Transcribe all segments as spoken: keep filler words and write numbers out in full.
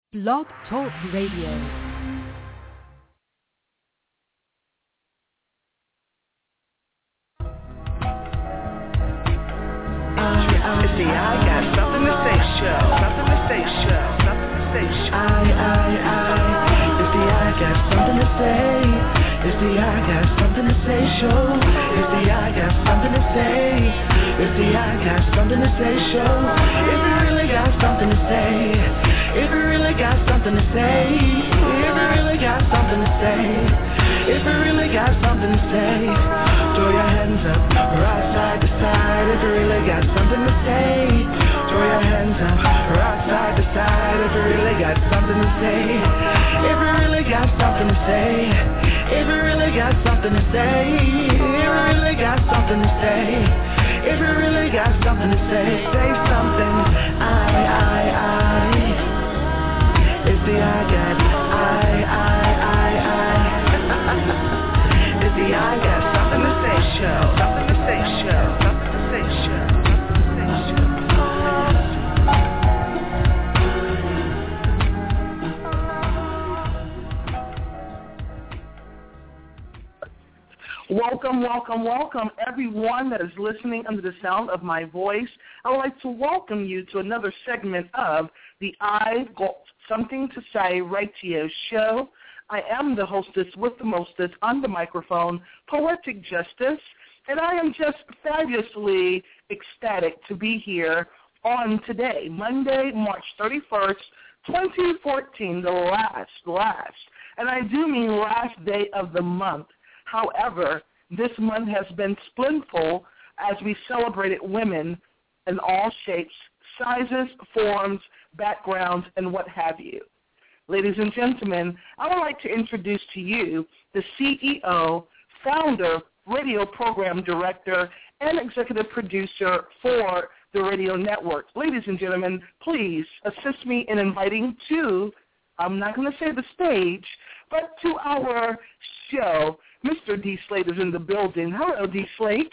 Blog Talk Radio. See, I got something to say, show. Something to say, show. Something to say, show. I, I, I. It's the I got something to say. It's the I got something to say, show. It's the I got something to say. It's the I got something to say, show. If you really got something to say. If you really got something to say. If you really got something to say. If you really got something to say. Throw your hands up, right side to side. If you really got something to say. Throw your hands up, right side to side. If you really got something to say. If you really got something to say. If you really got something to say. If you really got something to say. If you really got something to say, say something. I, I, I. It's the I got. I, I, I, I. It's the I got something to say show. Something to say show. Something to say show. Welcome, welcome, welcome, everyone that is listening under the sound of my voice. I would like to welcome you to another segment of the I've Got Something to Say Radio Show. I am the hostess with the mostest on the microphone, Poetic Justice, and I am just fabulously ecstatic to be here on today, Monday, March thirty-first, twenty fourteen, the last, last, and I do mean last day of the month. However, this month has been splendidful as we celebrated women in all shapes, sizes, forms, backgrounds, and what have you. Ladies and gentlemen, I would like to introduce to you the C E O, founder, radio program director, and executive producer for the radio network. Ladies and gentlemen, please assist me in inviting to, I'm not going to say the stage, but to our show, Mister D. Slate is in the building. Hello, D. Slate.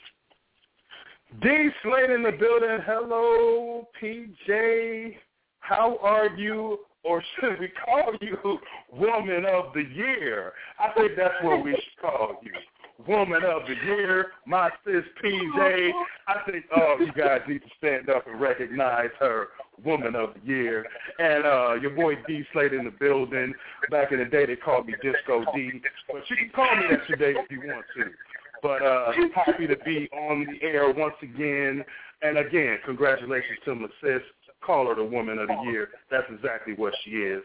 D. Slate in the building. Hello, P J. How are you? Or should we call you Woman of the Year? I think that's what we should call you. Woman of the Year, my sis P J. I think all you guys need to stand up and recognize her, Woman of the Year. And uh, your boy D. Slate in the building. Back in the day, they called me Disco D. But you can call me that today if you want to. But uh, happy to be on the air once again. And again, congratulations to my sis. Call her the Woman of the Year. That's exactly what she is.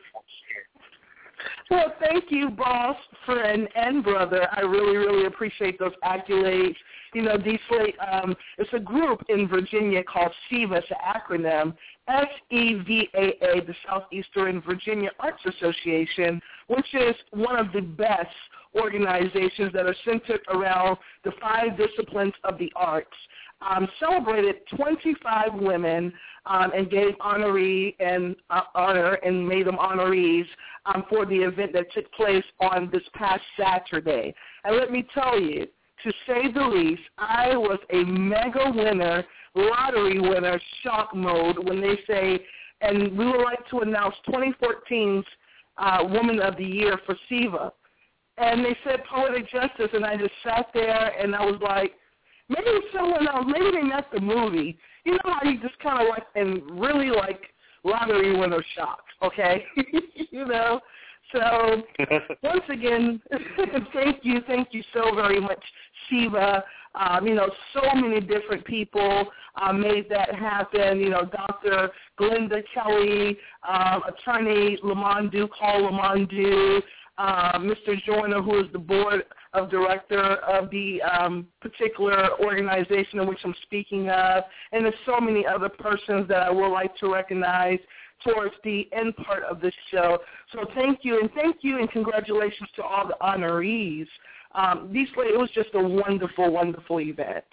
Well, thank you, boss, friend, and brother. I really, really appreciate those accolades. You know, D. Slate, um, it's a group in Virginia called SEVA, it's an acronym, S E V A A, the Southeastern Virginia Arts Association, which is one of the best organizations that are centered around the five disciplines of the arts. Um, celebrated twenty-five women um, and gave honoree and uh, honor and made them honorees um, for the event that took place on this past Saturday. And let me tell you, to say the least, I was a mega winner, lottery winner, shock mode when they say, and we would like to announce twenty fourteen's uh, Woman of the Year for SEVA. And they said Poetic Justice, and I just sat there and I was like, maybe someone else, maybe they met the movie. You know how you just kind of like, and really like lottery winner shock, okay? You know? So once again, thank you, thank you so very much, SEVA. Um, you know, so many different people uh, made that happen. You know, Doctor Glenda Kelly, um, attorney Lamondu, Carl Lamondu, uh, Mister Joyner, who is the board of director of the um, particular organization in which I'm speaking of, and there's so many other persons that I would like to recognize towards the end part of this show. So thank you, and thank you, and congratulations to all the honorees. Um, these, it was just a wonderful, wonderful event.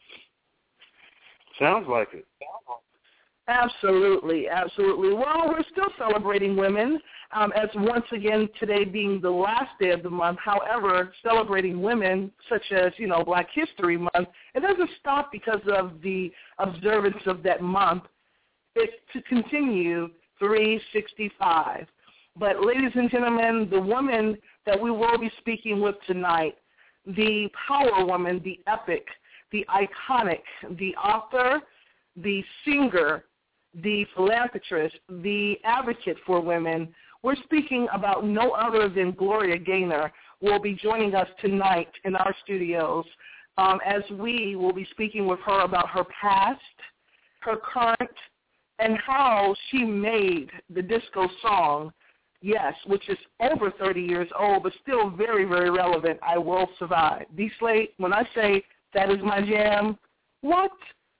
Sounds like it. Absolutely, absolutely. Well, we're still celebrating women, um, as once again today being the last day of the month. However, celebrating women, such as, you know, Black History Month, it doesn't stop because of the observance of that month. It's to continue three sixty-five. But ladies and gentlemen, the woman that we will be speaking with tonight, the power woman, the epic, the iconic, the author, the singer, the philanthropist, the advocate for women, we're speaking about no other than Gloria Gaynor, will be joining us tonight in our studios um, as we will be speaking with her about her past, her current, and how she made the disco song, yes, which is over thirty years old, but still very, very relevant, I Will Survive. D-Slate, when I say that is my jam, what?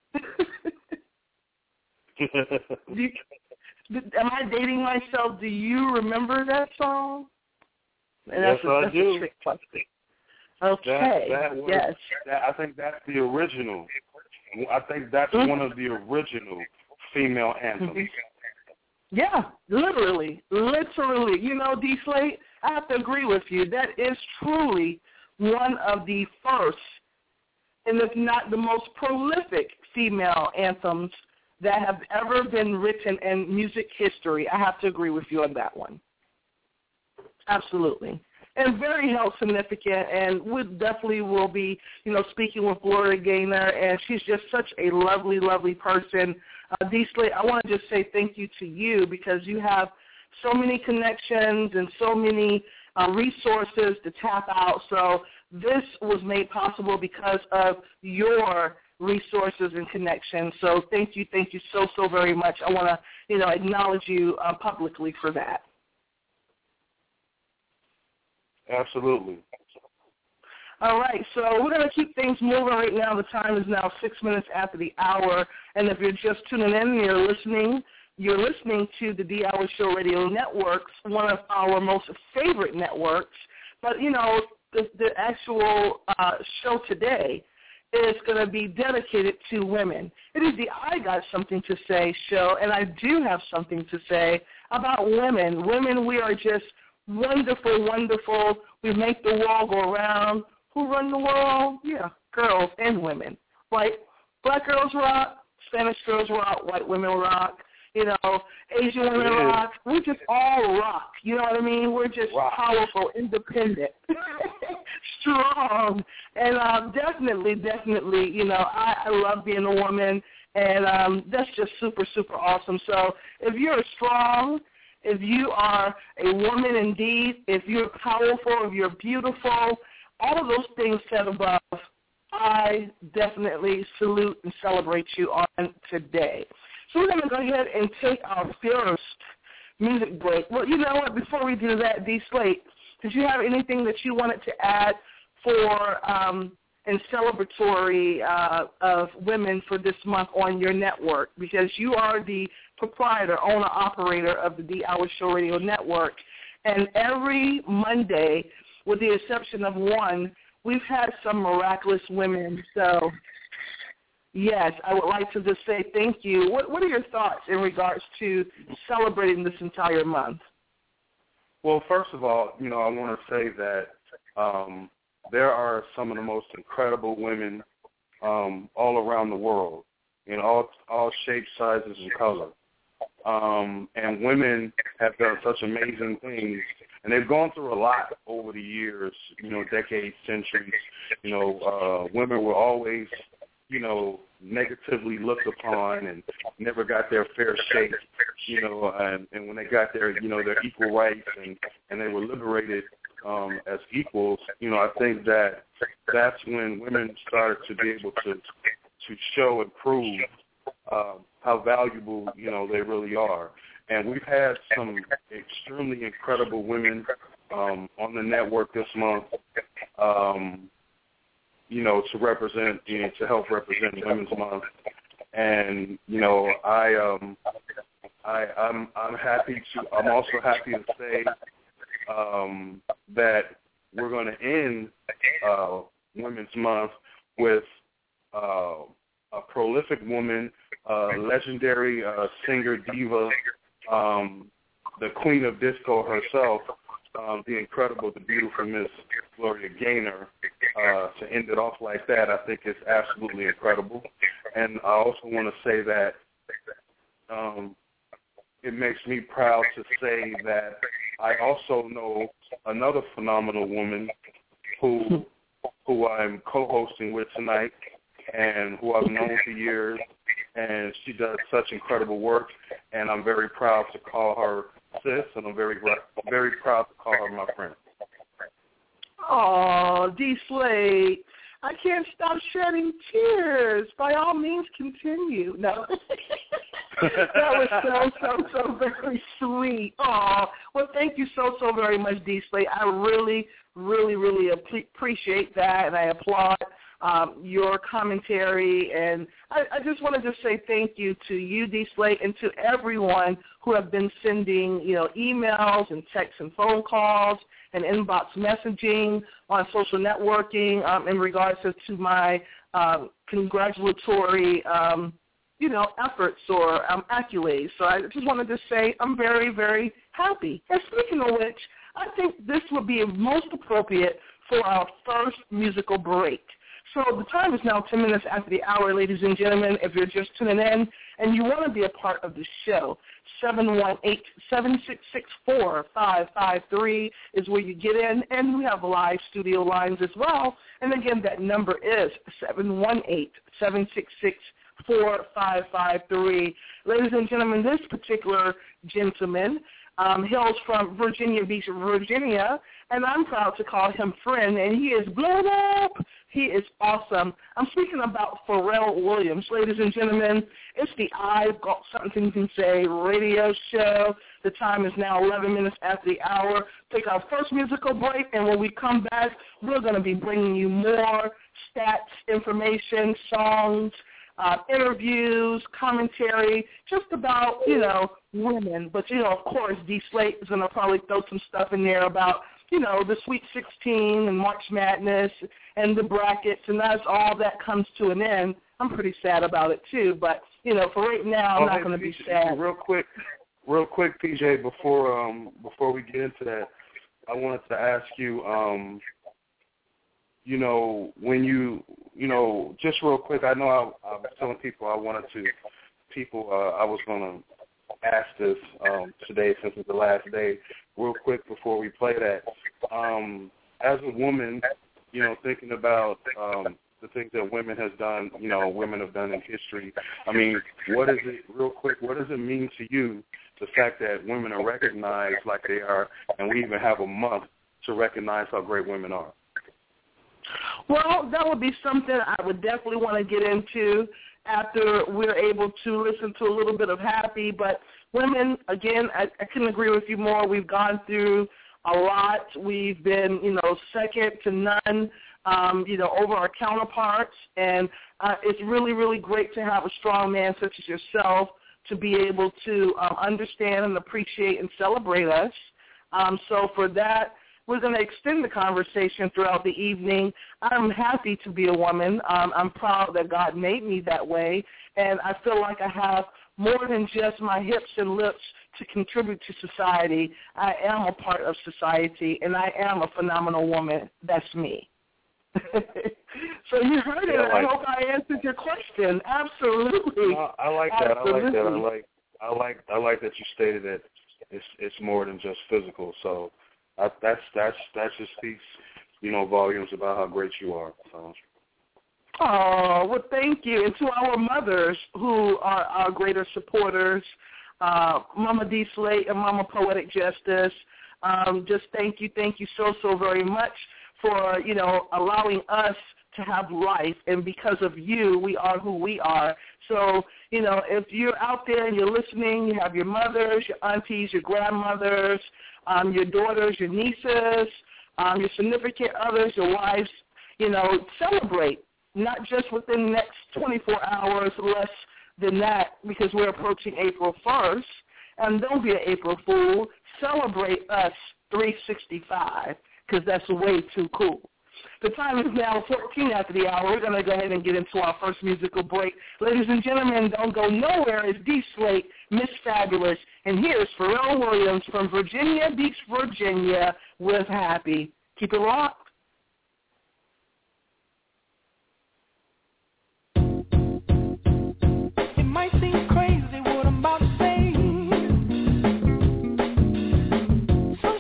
Do you, am I dating myself? Do you remember that song? And yes, that's a, I that's do. A trick question. Okay. That, that was, yes. That, I think that's the original. I think that's mm-hmm. one of the original female anthems. Mm-hmm. Yeah, literally, literally. You know, D-Slate, I have to agree with you. That is truly one of the first, and if not the most prolific female anthems that have ever been written in music history. I have to agree with you on that one. Absolutely. And very health significant, and we definitely will be, you know, speaking with Gloria Gaynor, and she's just such a lovely, lovely person. Uh, D-Slate, I want to just say thank you to you because you have so many connections and so many uh, resources to tap out. So this was made possible because of your resources and connections. So thank you, thank you so, so very much. I want to, you know, acknowledge you uh, publicly for that. Absolutely. All right, so we're going to keep things moving right now. The time is now six minutes after the hour, and if you're just tuning in and you're listening, you're listening to the D Hour Show Radio Networks, one of our most favorite networks. But, you know, the, the actual uh, show today is going to be dedicated to women. It is the I Got Something to Say show, and I do have something to say about women. Women, we are just wonderful, wonderful. We make the world go around. Who run the world? Yeah, girls and women. Right? Black girls rock, Spanish girls rock, white women rock, you know, Asian women rock. We just all rock. You know what I mean? We're just rock. Powerful, independent, strong. And um, definitely, definitely, you know, I, I love being a woman, and um, that's just super, super awesome. So if you're strong, if you are a woman indeed, if you're powerful, if you're beautiful, all of those things said above, I definitely salute and celebrate you on today. So we're going to go ahead and take our first music break. Well, you know what? Before we do that, D-Slate, did you have anything that you wanted to add for um, and celebratory uh, of women for this month on your network? Because you are the proprietor, owner, operator of the D Hour Show Radio Network. And every Monday, with the exception of one, we've had some miraculous women. So, yes, I would like to just say thank you. What, what are your thoughts in regards to celebrating this entire month? Well, first of all, you know, I want to say that um, there are some of the most incredible women um, all around the world in all all shapes, sizes, and colors. Um, and women have done such amazing things, and they've gone through a lot over the years, you know, decades, centuries. You know, uh, women were always, you know, negatively looked upon and never got their fair shake, you know, and, and when they got their, you know, their equal rights and, and they were liberated um, as equals, you know, I think that that's when women started to be able to to show and prove um, how valuable, you know, they really are. And we've had some extremely incredible women um, on the network this month, um, you know, to represent, you know, to help represent Women's Month. And, you know, I, um, I, I'm, I'm happy to, I'm also happy to say um, that we're going to end uh, Women's Month with uh, a prolific woman, uh, legendary uh, singer diva, um, the queen of disco herself, um, the incredible, the beautiful Miss Gloria Gaynor. Uh, to end it off like that, I think is absolutely incredible. And I also want to say that um, it makes me proud to say that I also know another phenomenal woman who who I'm co-hosting with tonight and who I've known for years, and she does such incredible work, and I'm very proud to call her sis, and I'm very very proud to call her my friend. Oh, D. Slade, I can't stop shedding tears. By all means, continue. No. That was so, so, so very sweet. Oh, well, thank you so, so very much, D. Slade. I really, really, really appreciate that, and I applaud um, your commentary. And I, I just want to just say thank you to you, D. Slade, and to everyone who have been sending, you know, emails and texts and phone calls and inbox messaging on social networking um, in regards to, to my um, congratulatory um you know, efforts or um, accolades. So I just wanted to say I'm very, very happy. And speaking of which, I think this would be most appropriate for our first musical break. So the time is now ten minutes after the hour, ladies and gentlemen. If you're just tuning in and you want to be a part of the show, seven one eight, seven six six, four five five three is where you get in, and we have live studio lines as well. And again, that number is seven one eight, seven six six, four five five three. Ladies and gentlemen, this particular gentleman um, hails from Virginia Beach, Virginia, and I'm proud to call him friend, and he is blown up. He is awesome. I'm speaking about Pharrell Williams. Ladies and gentlemen, it's the I've Got Something to Say radio show. The time is now eleven minutes after the hour. Take our first musical break, and when we come back, we're going to be bringing you more stats, information, songs, Uh, interviews, commentary, just about, you know, women. But, you know, of course, D. Slade is going to probably throw some stuff in there about, you know, the Sweet sixteen and March Madness and the brackets, and that's all that comes to an end. I'm pretty sad about it, too. But, you know, for right now, I'm oh, not hey, going to P J, be sad. Real quick, real quick, P J, before um before we get into that, I wanted to ask you, um, you know, when you, you know, just real quick, I know I, I was telling people I wanted to, people, uh, I was going to ask this um, today since it's the last day, real quick before we play that. Um, as a woman, you know, thinking about um, the things that women has done, you know, women have done in history, I mean, what is it, real quick, what does it mean to you, the fact that women are recognized like they are, and we even have a month to recognize how great women are? Well, that would be something I would definitely want to get into after we're able to listen to a little bit of Happy. But women, again, I, I couldn't agree with you more. We've gone through a lot. We've been, you know, second to none, um, you know, over our counterparts. And uh, it's really, really great to have a strong man such as yourself to be able to um, understand and appreciate and celebrate us. Um, so for that, we're going to extend the conversation throughout the evening. I'm happy to be a woman. Um, I'm proud that God made me that way, and I feel like I have more than just my hips and lips to contribute to society. I am a part of society, and I am a phenomenal woman. That's me. So you heard it. Yeah, I, like, I hope I answered your question. Absolutely. No, I like that. Absolutely. I like that. I like. I like. I like that you stated that it's it's more than just physical. So. I, that's that's that just speaks, you know, volumes about how great you are. So. Oh, well, thank you, and to our mothers who are our greater supporters, uh, Mama D. Slade and Mama Poetic Justice. Um, just thank you, thank you so so very much for, you know, allowing us to have life, and because of you, we are who we are. So, you know, if you're out there and you're listening, you have your mothers, your aunties, your grandmothers, um, your daughters, your nieces, um, your significant others, your wives, you know, celebrate, not just within the next twenty-four hours, less than that, because we're approaching April first. And don't be an April Fool. Celebrate us three sixty-five, because that's way too cool. The time is now fourteen after the hour. We're going to go ahead and get into our first musical break. Ladies and gentlemen, don't go nowhere. It's D. Slade, Miss Fabulous. And here's Pharrell Williams from Virginia Beach, Virginia, with Happy. Keep it locked. It might seem crazy what I'm about to say. Some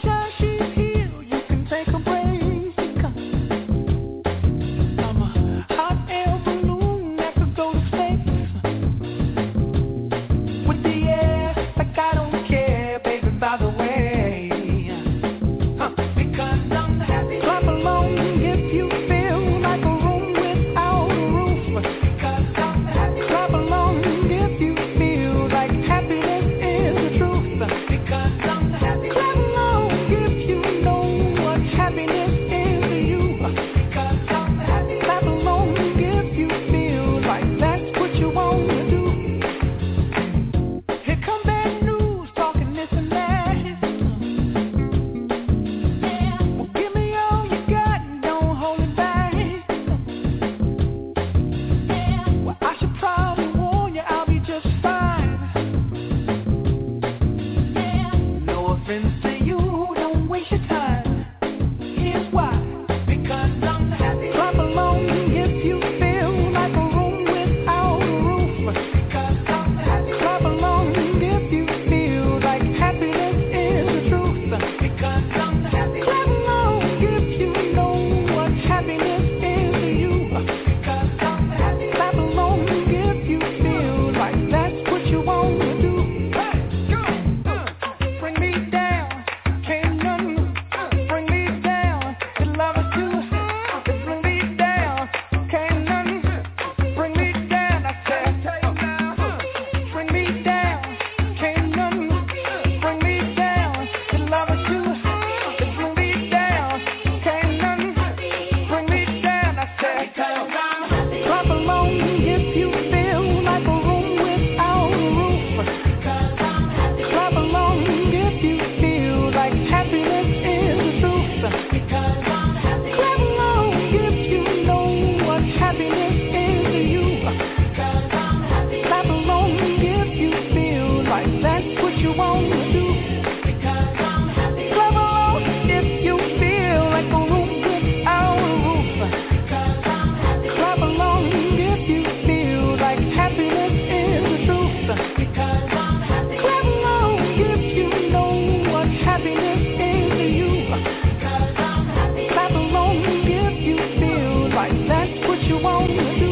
happiness is the truth. Because I'm happy. Clap along if you know what happiness is to you. Because I'm happy. Clap along if you feel like that's what you want to do. Because I'm happy. Clap along if you feel like a room without a roof. Because I'm happy. Clap along if you feel like happiness is the truth. Because I'm happy. Clap along if you know what happiness is to you. Because I'm happy. Clap along if you feel like that's what you want to do.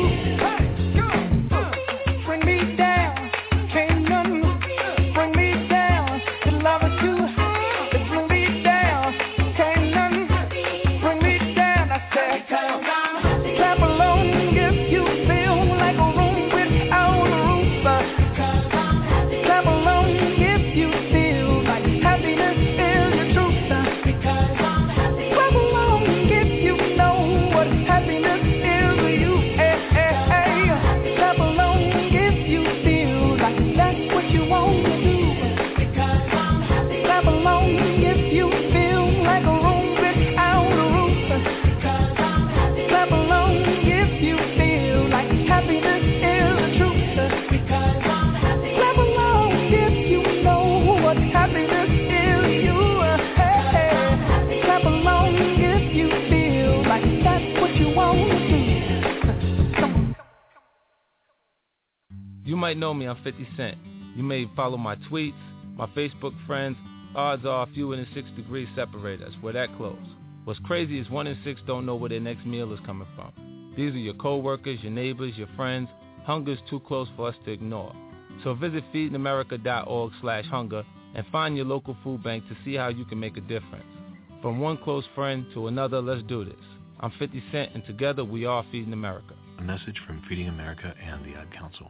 Bring me down, can't none bring me down. The love of you, it bring me down, can't none bring me down. I said, clap along if you feel like a room without a roof. Clap along if you feel like happiness is the truth. Clap along if you know what happiness is to you. Hey, hey, hey. Clap along if you feel like that's what you want to do. Clap along if you feel like a room without a roof. Clap along if you feel like happiness is the truth. Clap along if you know what happiness is to you. Hey, hey. Clap along if you feel like that's what you want to do. Come on. You might know me, I'm fifty Cent. You may follow my tweets, my Facebook friends. Odds are fewer than six degrees separate us. We're that close. What's crazy is one in six don't know where their next meal is coming from. These are your co-workers, your neighbors, your friends. Hunger's too close for us to ignore. So visit feedingamerica.org slash hunger and find your local food bank to see how you can make a difference. From one close friend to another, let's do this. I'm fifty Cent, and together we are Feeding America. A message from Feeding America and the Ad Council.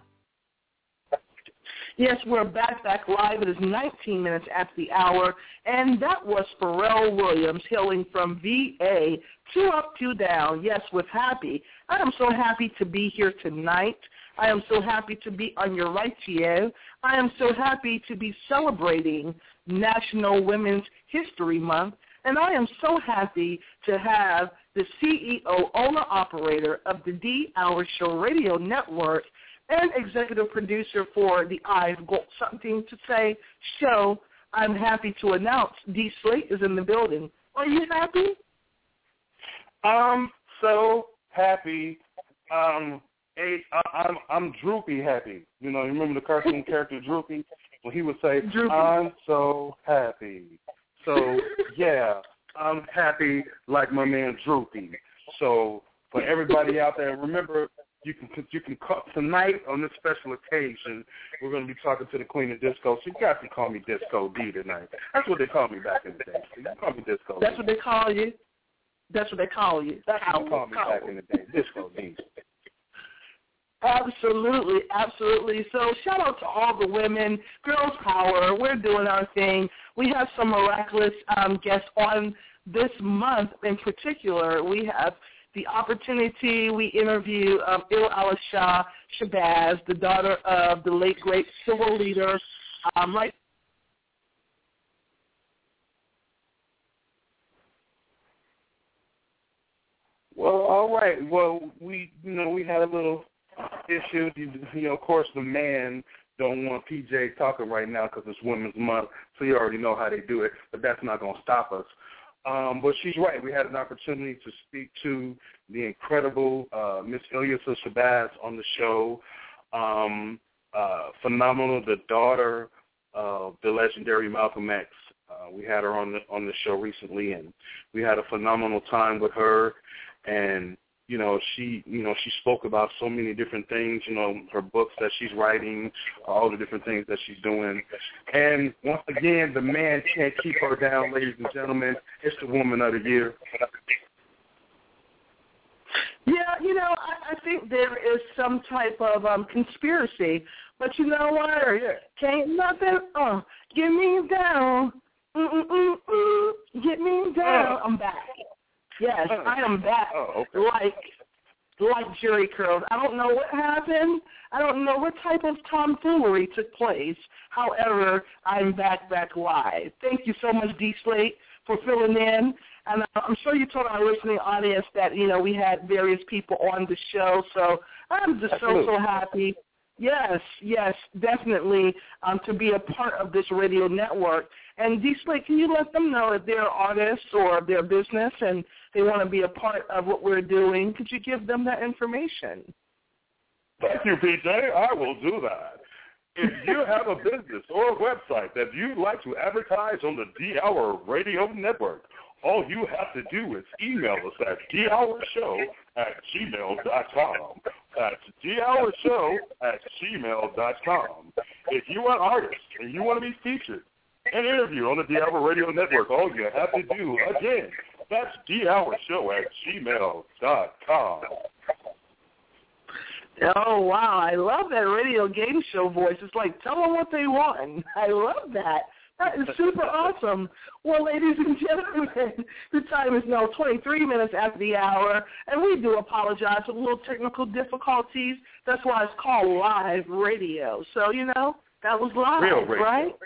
Yes, we're back, back live. It is nineteen minutes after the hour, and that was Pharrell Williams hailing from V A, Two Up, Two Down. Yes, with Happy. I am so happy to be here tonight. I am so happy to be on your radio. I am so happy to be celebrating National Women's History Month, and I am so happy to have the C E O, owner-operator of the D Hour Show Radio Network, and executive producer for the I've Got Something to Say show. I'm happy to announce D Slate is in the building. Are you happy? I'm so happy. Um, hey, I, I'm I'm droopy happy. You know, you remember the cartoon character Droopy? Well, he would say, Droopy. I'm so happy. So, yeah, I'm happy like my man Droopy. So, for everybody out there, remember, You can you can call tonight on this special occasion. We're going to be talking to the Queen of Disco. So you guys can call me Disco D tonight. That's what they called me back in the day. So you can call me Disco D. That's what they call you. That's what they call you. That's what they called me back in the day. Disco D. Absolutely, absolutely. So shout out to all the women, girls power. We're doing our thing. We have some miraculous um, guests on this month in particular. We have the opportunity, we interview um, Il Alisha Shabazz, the daughter of the late, great civil leader, um, right? Well, all right. Well, we, you know, we had a little issue. You, you know, of course, the man don't want P J talking right now because it's Women's Month, so you already know how they do it, but that's not going to stop us. Um, but she's right. We had an opportunity to speak to the incredible uh, Miss Ilyasah Shabazz on the show. Um, uh, phenomenal, the daughter of the legendary Malcolm X. Uh, we had her on the on the show recently, and we had a phenomenal time with her. And you know, she you know she spoke about so many different things. You know, her books that she's writing, all the different things that she's doing. And once again, the man can't keep her down, ladies and gentlemen. It's the Woman of the Year. Yeah, you know, I, I think there is some type of um, conspiracy, but you know what? Sure, yeah. Can't nothing uh, get me down. Mm-mm-mm-mm, get me down. Uh, I'm back. Yes, uh, I am back. Oh, okay. Like like Jerry curls. I don't know what happened. I don't know what type of tomfoolery took place. However, I'm back, back live. Thank you so much, D Slate, for filling in. And I'm sure you told our listening audience that, you know, we had various people on the show. So I'm just Absolutely. so, so happy. Yes, yes, definitely, um, to be a part of this radio network. And D Slate, can you let them know if they're artists or their business and they want to be a part of what we're doing? Could you give them that information? Thank you, P J. I will do that. If you have a business or a website that you'd like to advertise on the D-Hour Radio Network, all you have to do is email us at d hour show at gmail dot com. That's d hour show at gmail dot com. If you are an artist and you want to be featured and interviewed on the D-Hour Radio Network, all you have to do, again, that's d hour show at gmail dot com. Oh, wow. I love that radio game show voice. It's like, tell them what they want. I love that. That is super awesome. Well, ladies and gentlemen, the time is now twenty-three minutes after the hour, and we do apologize for little technical difficulties. That's why it's called live radio. So, you know, that was live, Real radio. right?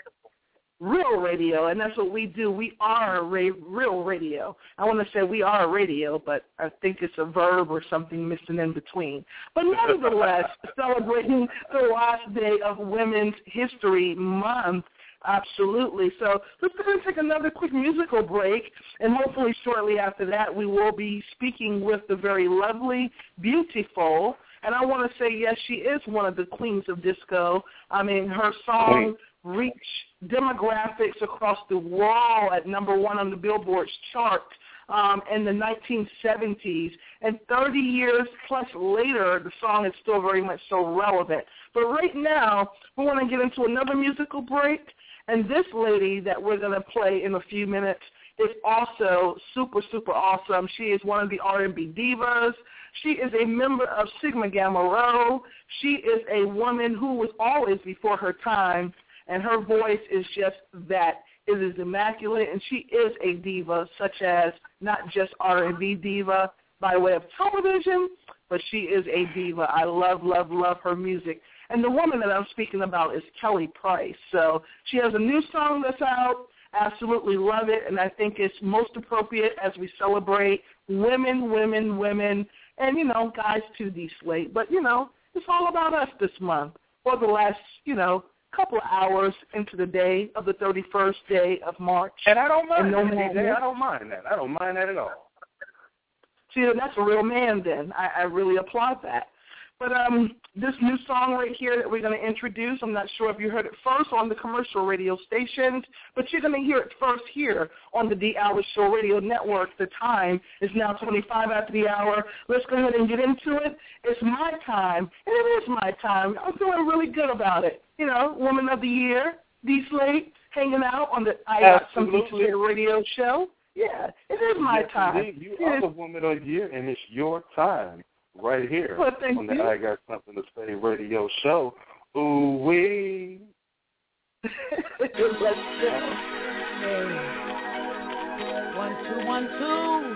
Real radio, and that's what we do. We are ra- real radio. I want to say we are radio, but I think it's a verb or something missing in between. But nevertheless, celebrating the last day of Women's History Month. Absolutely. So let's go and take another quick musical break, and hopefully shortly after that we will be speaking with the very lovely, beautiful, and I want to say, yes, she is one of the queens of disco. I mean, her song reached demographics across the world at number one on the Billboard's chart um, in the nineteen seventies, and thirty years plus later, the song is still very much so relevant. But right now, we want to get into another musical break. And this lady that we're going to play in a few minutes is also super, super awesome. She is one of the R and B divas. She is a member of Sigma Gamma Rho. She is a woman who was always before her time, and her voice is just that. It is immaculate, and she is a diva, such as not just R and B diva by way of television, but she is a diva. I love, love, love her music. And the woman that I'm speaking about is Kelly Price. So she has a new song that's out. Absolutely love it, and I think it's most appropriate as we celebrate women, women, women, and, you know, guys too, D Slate. But, you know, it's all about us this month, or the last, you know, couple of hours into the day of the thirty-first day of March. And I don't mind no that. Hey, I don't mind that. I don't mind that at all. See, that's a real man then. I, I really applaud that. But um, this new song right here that we're going to introduce, I'm not sure if you heard it first on the commercial radio stations, but you're going to hear it first here on the D-Hour Show Radio Network. The time is now twenty-five after the hour. Let's go ahead and get into it. It's my time, and it is my time. I'm feeling really good about it. You know, Woman of the Year, D Slate, hanging out on the I Got Something to Say radio show. Yeah, it is my yes, time. Indeed. You are the Woman of the Year, and it's your time. Right here well, on the you. I Got Something to Say radio show. Ooh wee. Let's go. Hey. One, two, one, two.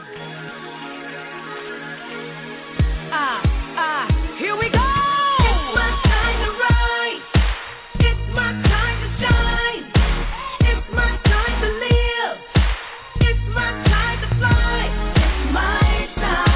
Ah, ah, here we go. It's my time to rise. It's my time to shine. It's my time to live. It's my time to fly. It's my time.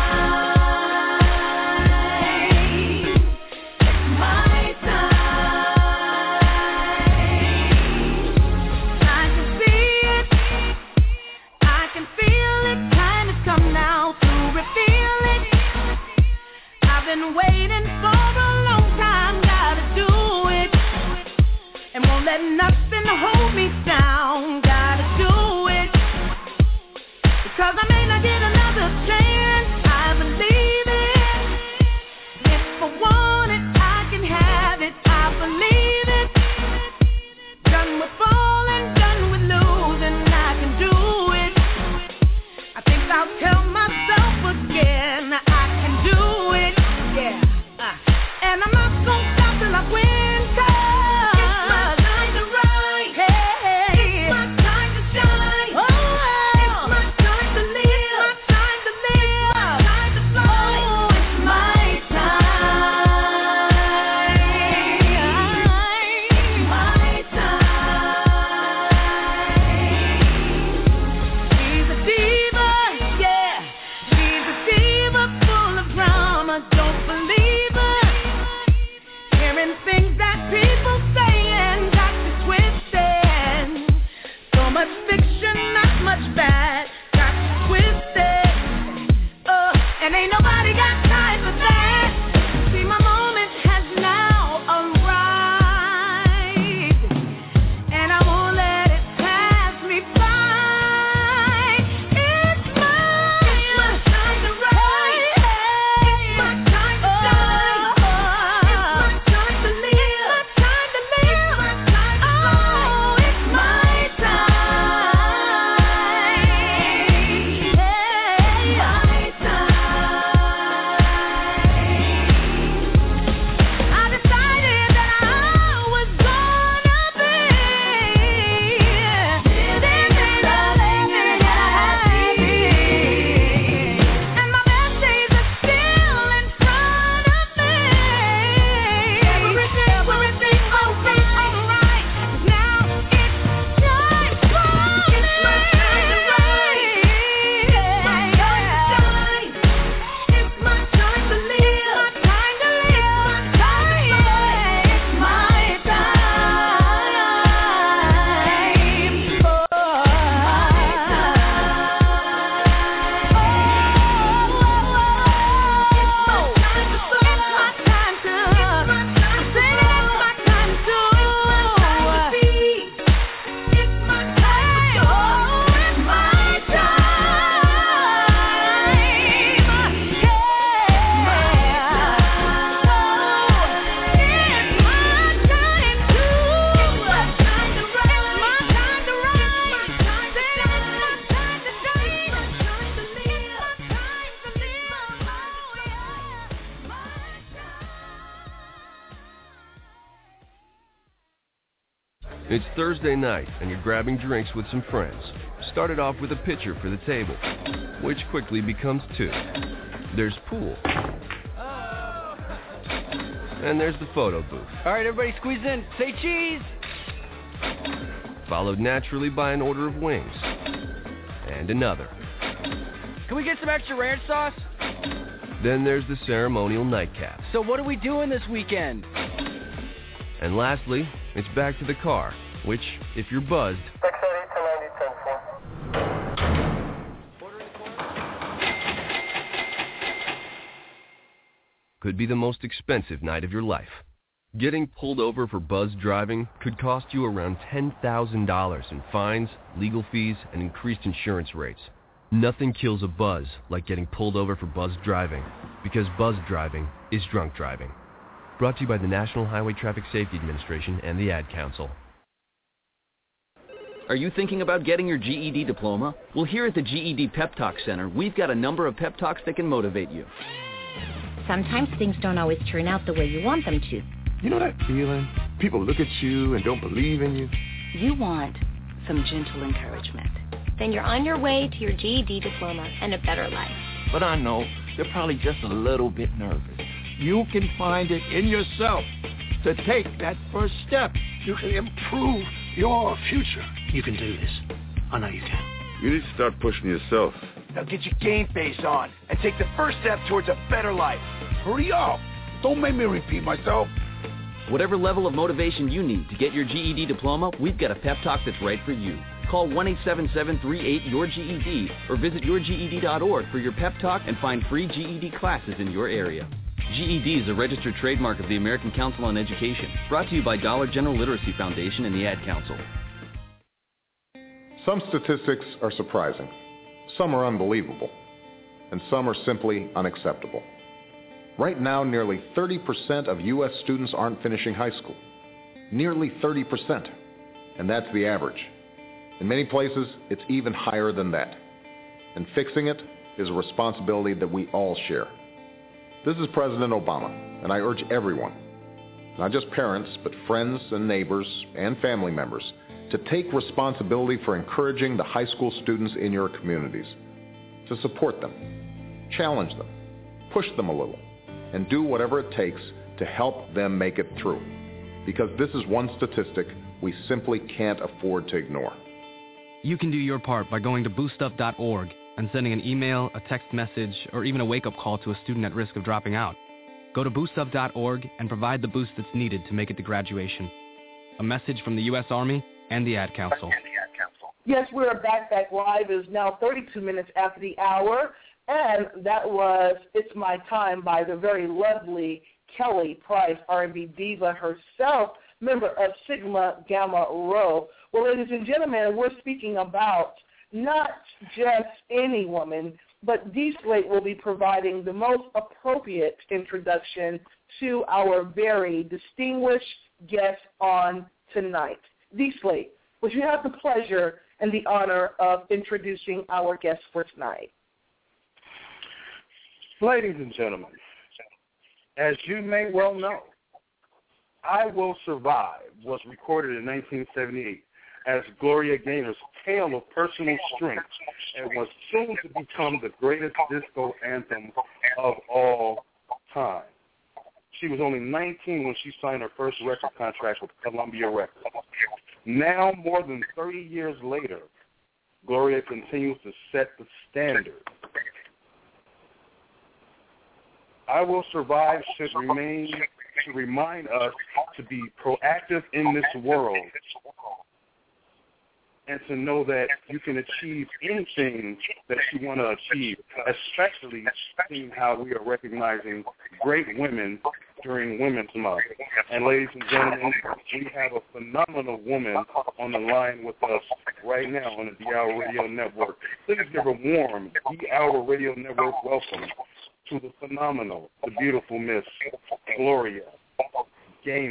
It's Thursday night, and you're grabbing drinks with some friends. Started off with a pitcher for the table, which quickly becomes two. There's pool. And there's the photo booth. All right, everybody squeeze in. Say cheese! Followed naturally by an order of wings. And another. Can we get some extra ranch sauce? Then there's the ceremonial nightcap. So what are we doing this weekend? And lastly, it's back to the car, which, if you're buzzed, could be the most expensive night of your life. Getting pulled over for buzzed driving could cost you around ten thousand dollars in fines, legal fees, and increased insurance rates. Nothing kills a buzz like getting pulled over for buzzed driving, because buzzed driving is drunk driving. Brought to you by the National Highway Traffic Safety Administration and the Ad Council. Are you thinking about getting your G E D diploma? Well, here at the G E D Pep Talk Center, we've got a number of pep talks that can motivate you. Sometimes things don't always turn out the way you want them to. You know that feeling? People look at you and don't believe in you. You want some gentle encouragement. Then you're on your way to your G E D diploma and a better life. But I know they're probably just a little bit nervous. You can find it in yourself to take that first step. You can improve your future. You can do this. I know you can. You need to start pushing yourself. Now get your game face on and take the first step towards a better life. Hurry up. Don't make me repeat myself. Whatever level of motivation you need to get your G E D diploma, we've got a pep talk that's right for you. Call one eight seven seven three eight your G E D or visit your G E D dot org for your pep talk and find free G E D classes in your area. G E D is a registered trademark of the American Council on Education, brought to you by Dollar General Literacy Foundation and the Ad Council. Some statistics are surprising, some are unbelievable, and some are simply unacceptable. Right now, nearly thirty percent of U S students aren't finishing high school. Nearly thirty percent. And that's the average. In many places, it's even higher than that. And fixing it is a responsibility that we all share. This is President Obama, and I urge everyone, not just parents, but friends and neighbors and family members, to take responsibility for encouraging the high school students in your communities, to support them, challenge them, push them a little, and do whatever it takes to help them make it through. Because this is one statistic we simply can't afford to ignore. You can do your part by going to boost up dot org and sending an email, a text message, or even a wake-up call to a student at risk of dropping out. Go to boost up dot org and provide the boost that's needed to make it to graduation. A message from the U S Army and the Ad Council. Yes, we're back. Back Live is now thirty-two minutes after the hour, and that was It's My Time by the very lovely Kelly Price, R and B diva herself, member of Sigma Gamma Rho. Well, ladies and gentlemen, we're speaking about not just any woman, but D-Slate will be providing the most appropriate introduction to our very distinguished guest on tonight. D-Slate, would you have the pleasure and the honor of introducing our guest for tonight? Ladies and gentlemen, as you may well know, I Will Survive was recorded in nineteen seventy-eight as Gloria Gaynor's tale of personal strength and was soon to become the greatest disco anthem of all time. She was only nineteen when she signed her first record contract with Columbia Records. Now, more than thirty years later, Gloria continues to set the standard. I Will Survive should remain to remind us to be proactive in this world and to know that you can achieve anything that you want to achieve, especially seeing how we are recognizing great women during Women's Month. And ladies and gentlemen, we have a phenomenal woman on the line with us right now on the D-Hour Radio Network. Please give a warm D-Hour Radio Network welcome to the phenomenal, the beautiful Miss Gloria Gaynor.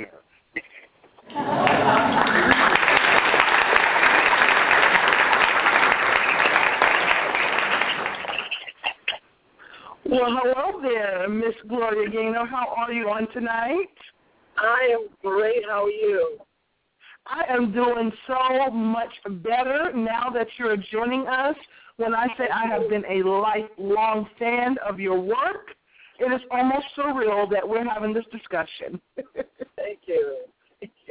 Well, hello there, Miss Gloria Gaynor. How are you on tonight? I am great. How are you? I am doing so much better now that you're joining us. When I say I have been a lifelong fan of your work, it is almost surreal that we're having this discussion. Thank you. Thank you.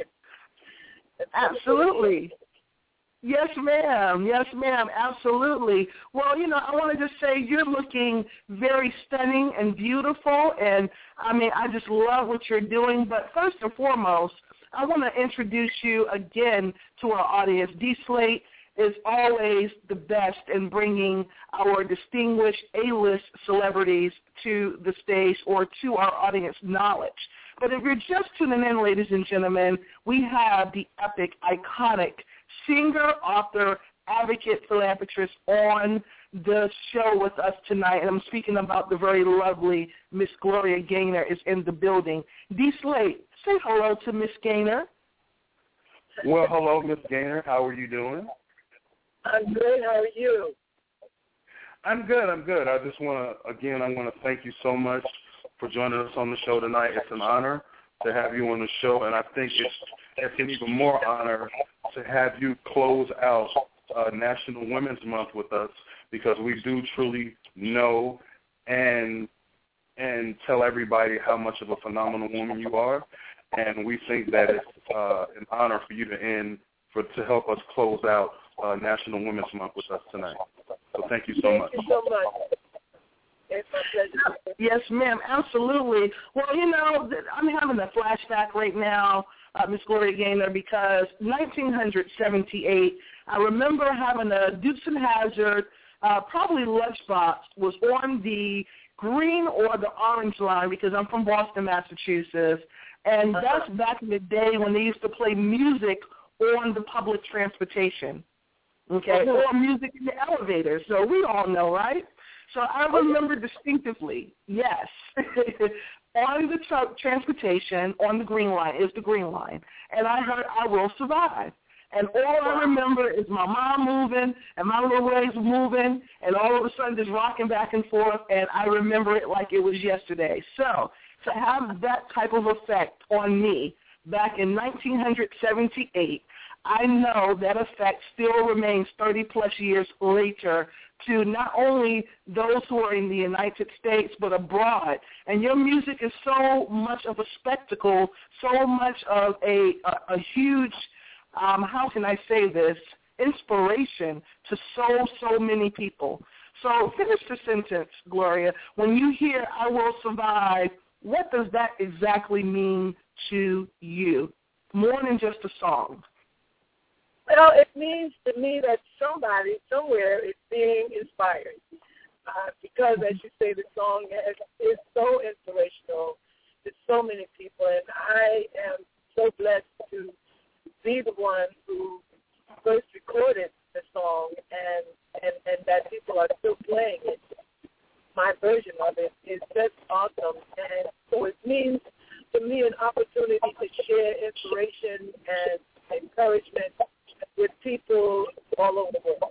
Absolutely. Yes, ma'am. Yes, ma'am. Absolutely. Well, you know, I want to just say you're looking very stunning and beautiful, and, I mean, I just love what you're doing. But first and foremost, I want to introduce you again to our audience. D-Slate is always the best in bringing our distinguished A-list celebrities to the stage or to our audience knowledge. But if you're just tuning in, ladies and gentlemen, we have the epic, iconic singer, author, advocate, philanthropist on the show with us tonight. And I'm speaking about the very lovely Miss Gloria Gaynor is in the building. D-Slate, say hello to Miss Gaynor. Well, hello, Miss Gaynor. How are you doing? I'm good. How are you? I'm good. I'm good. I just want to, again, I want to thank you so much for joining us on the show tonight. It's an honor to have you on the show, and I think it's, it's an even more honor to have you close out uh, National Women's Month with us, because we do truly know and and tell everybody how much of a phenomenal woman you are, and we think that it's uh, an honor for you to end for to help us close out uh, National Women's Month with us tonight. So thank you so thank much. Thank you so much. It's my pleasure. Yes, ma'am, absolutely. Well, you know, I'm having a flashback right now, uh, Miss Gloria Gaynor, because nineteen seventy-eight, I remember having a Dukes and Hazzard, uh, probably lunchbox, was on the green or the orange line, because I'm from Boston, Massachusetts, and that's back in the day when they used to play music on the public transportation, okay, uh-huh. or music in the elevator. So we all know, right? So I remember distinctively, yes, on the tra- transportation, on the green line, is the green line, and I heard I Will Survive. And all I remember is my mom moving and my little legs moving, and all of a sudden just rocking back and forth, and I remember it like it was yesterday. So to have that type of effect on me back in nineteen seventy-eight, I know that effect still remains thirty-plus years later to not only those who are in the United States but abroad. And your music is so much of a spectacle, so much of a, a, a huge, um, how can I say this, inspiration to so, so many people. So finish the sentence, Gloria. When you hear I Will Survive, what does that exactly mean to you? More than just a song. Well, it means to me that somebody somewhere is being inspired uh, because, as you say, the song is, is so inspirational to so many people, and I am so blessed to be the one who first recorded the song, and, and, and that people are still playing it. My version of it is just awesome, and so it means to me an opportunity to share inspiration and encouragement with people all over the world.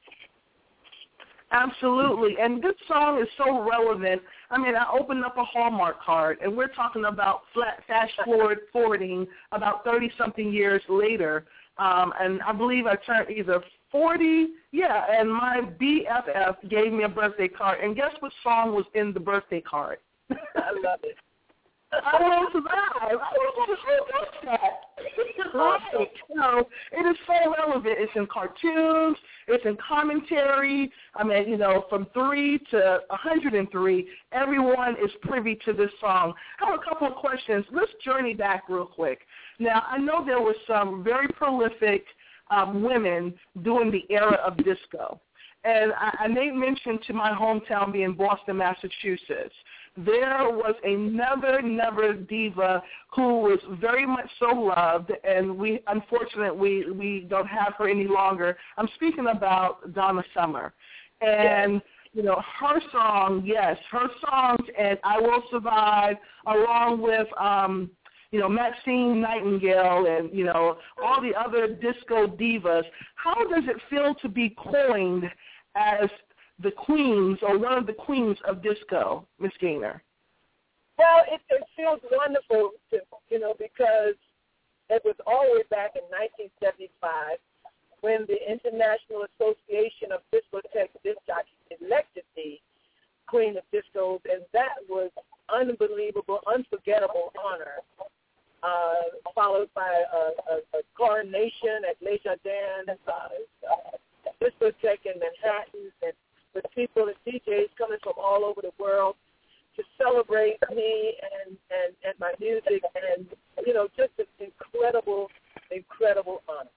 Absolutely. And this song is so relevant. I mean, I opened up a Hallmark card, and we're talking about flat, fast forward forwarding about thirty-something years later. Um, and I believe I turned either forty, yeah, and my B F F gave me a birthday card. And guess what song was in the birthday card? I love it. I Will Survive. I was just that. Right. So it is so relevant. It's in cartoons. It's in commentary. I mean, you know, from three to one hundred three, everyone is privy to this song. I have a couple of questions. Let's journey back real quick. Now, I know there were some very prolific um, women during the era of disco. And I, I made mention to my hometown being Boston, Massachusetts. There was another, another diva who was very much so loved, and we, unfortunately, we, we don't have her any longer. I'm speaking about Donna Summer. And, you know, her song, yes, her songs and I Will Survive, along with, um, you know, Maxine Nightingale and, you know, all the other disco divas. How does it feel to be coined as the queens or one of the queens of disco, Miss Gaynor? Well, it, it feels wonderful, to, you know, because it was all the way back in nineteen seventy-five when the International Association of Discotheque Disc Jockeys elected me Queen of Discos, and that was unbelievable, unforgettable honor, uh, followed by a, a, a coronation at Les Jardins, uh, uh, Discotheque in Manhattan, and with people and D Js coming from all over the world to celebrate me and, and, and my music, and, you know, just an incredible, incredible honor.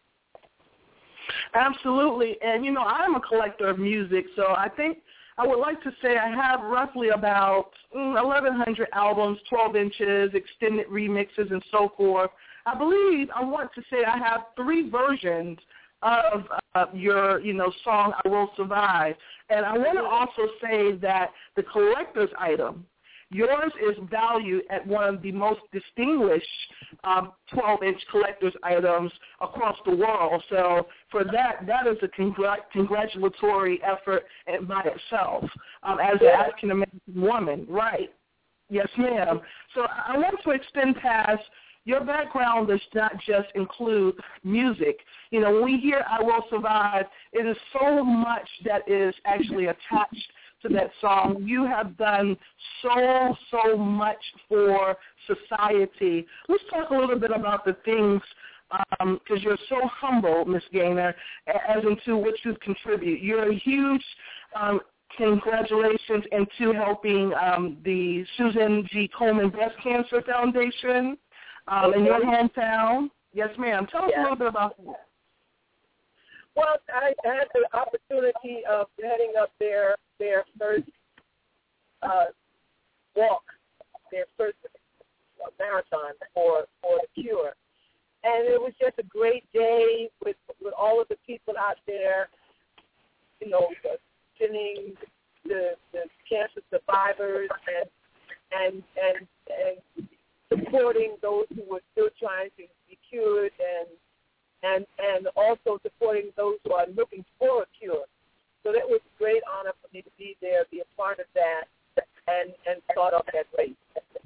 Absolutely. And, you know, I'm a collector of music, so I think I would like to say I have roughly about mm, eleven hundred albums, twelve inches, extended remixes, and so forth. I believe I want to say I have three versions of uh, your, you know, song, I Will Survive. And I want to also say that the collector's item, yours is valued at one of the most distinguished um, twelve-inch collector's items across the world. So for that, that is a congr- congratulatory effort by itself um, as an African-American woman. Right. Yes, ma'am. So I want to extend past your background does not just include music. You know, when we hear I Will Survive, it is so much that is actually attached to that song. You have done so, so much for society. Let's talk a little bit about the things, because um, you're so humble, Miss Gaynor, as into what you contribute. You're a huge um, congratulations into helping um, the Susan G. Komen Breast Cancer Foundation um, okay. in your hometown. Yes, ma'am. Tell us yeah. a little bit about that. Well, I had the opportunity of heading up their their first uh, walk, their first marathon for for the cure, and it was just a great day with with all of the people out there, you know, sending the the cancer survivors and and and and supporting those who were still trying to be cured, and and and also supporting those who are looking for a cure. So that was a great honor for me to be there, be a part of that, and, and start off that race.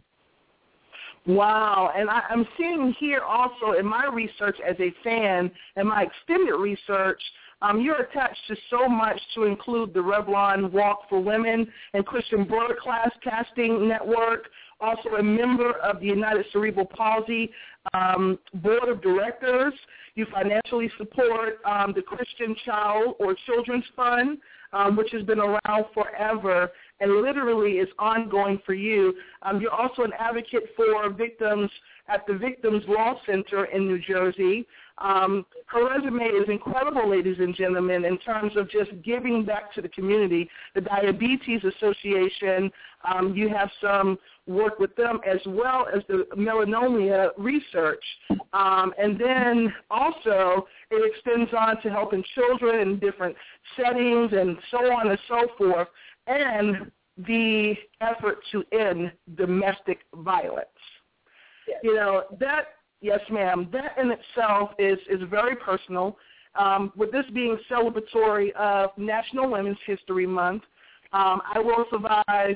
Wow. And I, I'm seeing here also in my research as a fan and my extended research, um, you're attached to so much to include the Revlon Walk for Women and Christian Broadcasting Network, also a member of the United Cerebral Palsy um, Board of Directors. You financially support um, the Christian Child or Children's Fund, um, which has been around forever and literally is ongoing for you. Um, you're also an advocate for victims at the Victims Law Center in New Jersey. Um, her resume is incredible, ladies and gentlemen, in terms of just giving back to the community. The Diabetes Association, um, you have some work with them, as well as the melanoma research. Um, and then also it extends on to helping children in different settings and so on and so forth, and the effort to end domestic violence. Yes. You know, that, yes, ma'am, that in itself is, is very personal. Um, with this being celebratory of National Women's History Month, um, I Will Survive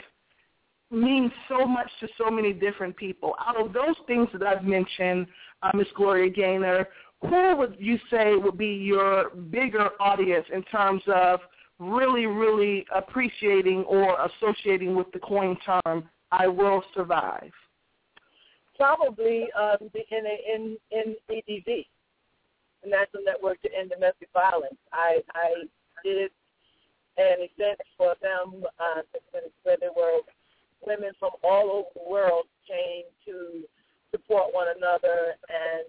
means so much to so many different people. Out of those things that I've mentioned, uh, Miss Gloria Gaynor, who would you say would be your bigger audience in terms of really, really appreciating or associating with the coined term, I Will Survive? Probably um, the N E D V, the National Network to End Domestic Violence. I, I did an event for them uh, where there were women from all over the world came to support one another and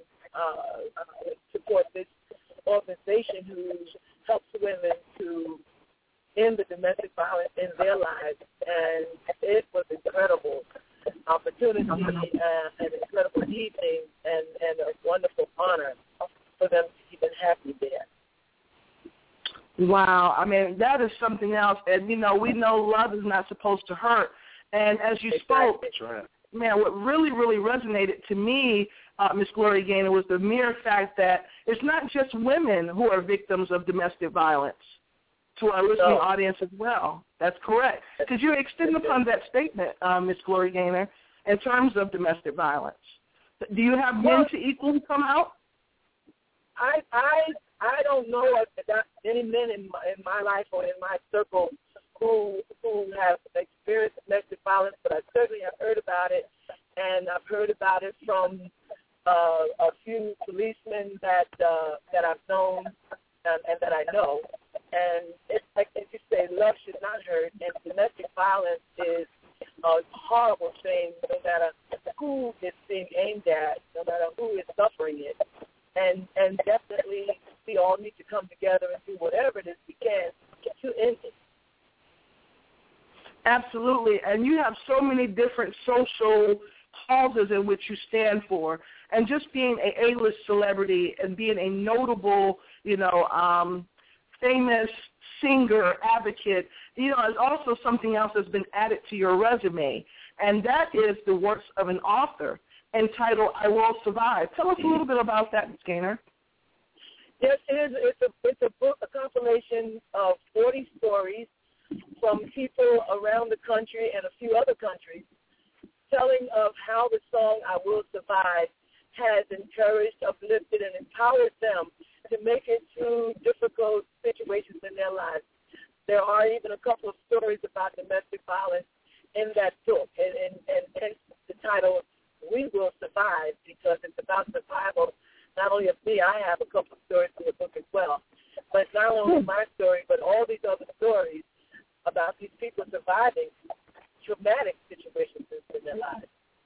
uh, support this organization who helps women to end the domestic violence in their lives. And it was incredible opportunity, uh, an incredible evening, and, and a wonderful honor for them to even have me there. Wow. I mean, that is something else. And, you know, we know love is not supposed to hurt. And as you spoke, right. man, what really, really resonated to me, uh, Miss Gloria Gaynor, was the mere fact that it's not just women who are victims of domestic violence, to our listening no. audience as well. That's correct. Because you extend upon that statement, uh, Miss Gloria Gaynor, in terms of domestic violence. Do you have men well, to equally come out? I I I don't know if there any men in my, in my life or in my circle who who have experienced domestic violence, but I certainly have heard about it, and I've heard about it from uh, a few policemen that uh, that I've known and, and that I know. And it's like as you say, love should not hurt, and domestic violence is a horrible thing, no matter who it's being aimed at, no matter who is suffering it. And and definitely we all need to come together and do whatever it is we can to end it. Absolutely. And you have so many different social causes in which you stand for. And just being a A-list celebrity and being a notable, you know, um, famous singer, advocate, you know, is also something else that's been added to your resume. And that is the works of an author entitled I Will Survive. Tell us a little bit about that, Miz Gaynor. Yes, it is. It's a, it's a book, a compilation of forty stories from people around the country and a few other countries, telling of how the song I Will Survive has encouraged, uplifted, and empowered them to make it through difficult situations in their lives. There are even a couple of stories about domestic violence in that book, and, and, and hence the title, We Will Survive, because it's about survival, not only of me. I have a couple of stories in the book as well, but not only my story, but all these other stories about these people surviving traumatic situations in their lives.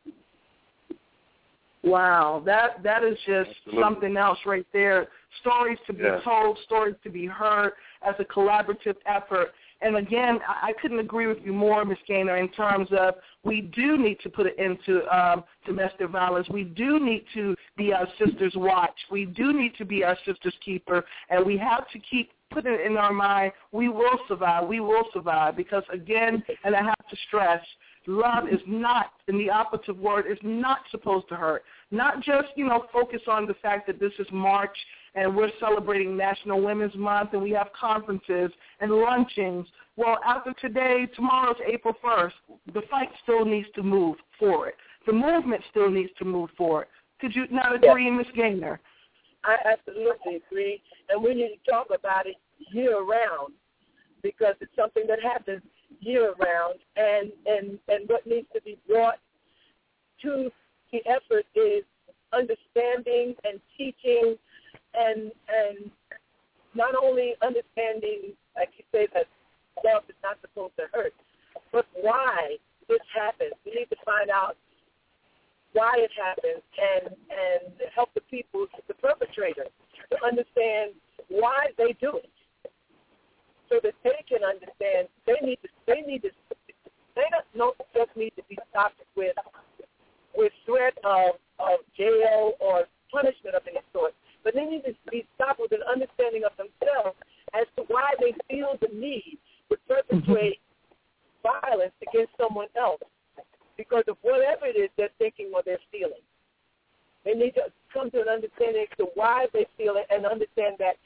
Wow, that that is just Absolutely. something else right there. Stories to be yeah. told, stories to be heard as a collaborative effort. And again, I, I couldn't agree with you more, Miz Gaynor, in terms of we do need to put it into um, domestic violence. We do need to be our sister's watch. We do need to be our sister's keeper, and we have to keep putting it in our mind, we will survive, we will survive, because again, and I have to stress, love is not, and the operative word is not supposed to hurt. Not just, you know, focus on the fact that this is March and we're celebrating National Women's Month and we have conferences and luncheons. Well, after today, tomorrow's April first, the fight still needs to move forward. The movement still needs to move forward. Could you not agree, Miz Gaynor? I absolutely agree. And we need to talk about it year-round because it's something that happens year-round. And, and, and what needs to be brought to the effort is understanding and teaching and and not only understanding, like you say, that love is not supposed to hurt, but why this happens. We need to find out why it happens and, and help the people, the perpetrators, to understand why they do it so that they can understand they need to, they need to, they don't just need to be stopped with with threat of, of jail or punishment of any sort, but they need to be stopped with an understanding of themselves as to why they feel the need to perpetrate violence against someone else because of whatever it is they're thinking or they're feeling. They need to come to an understanding as to why they feel it and understand that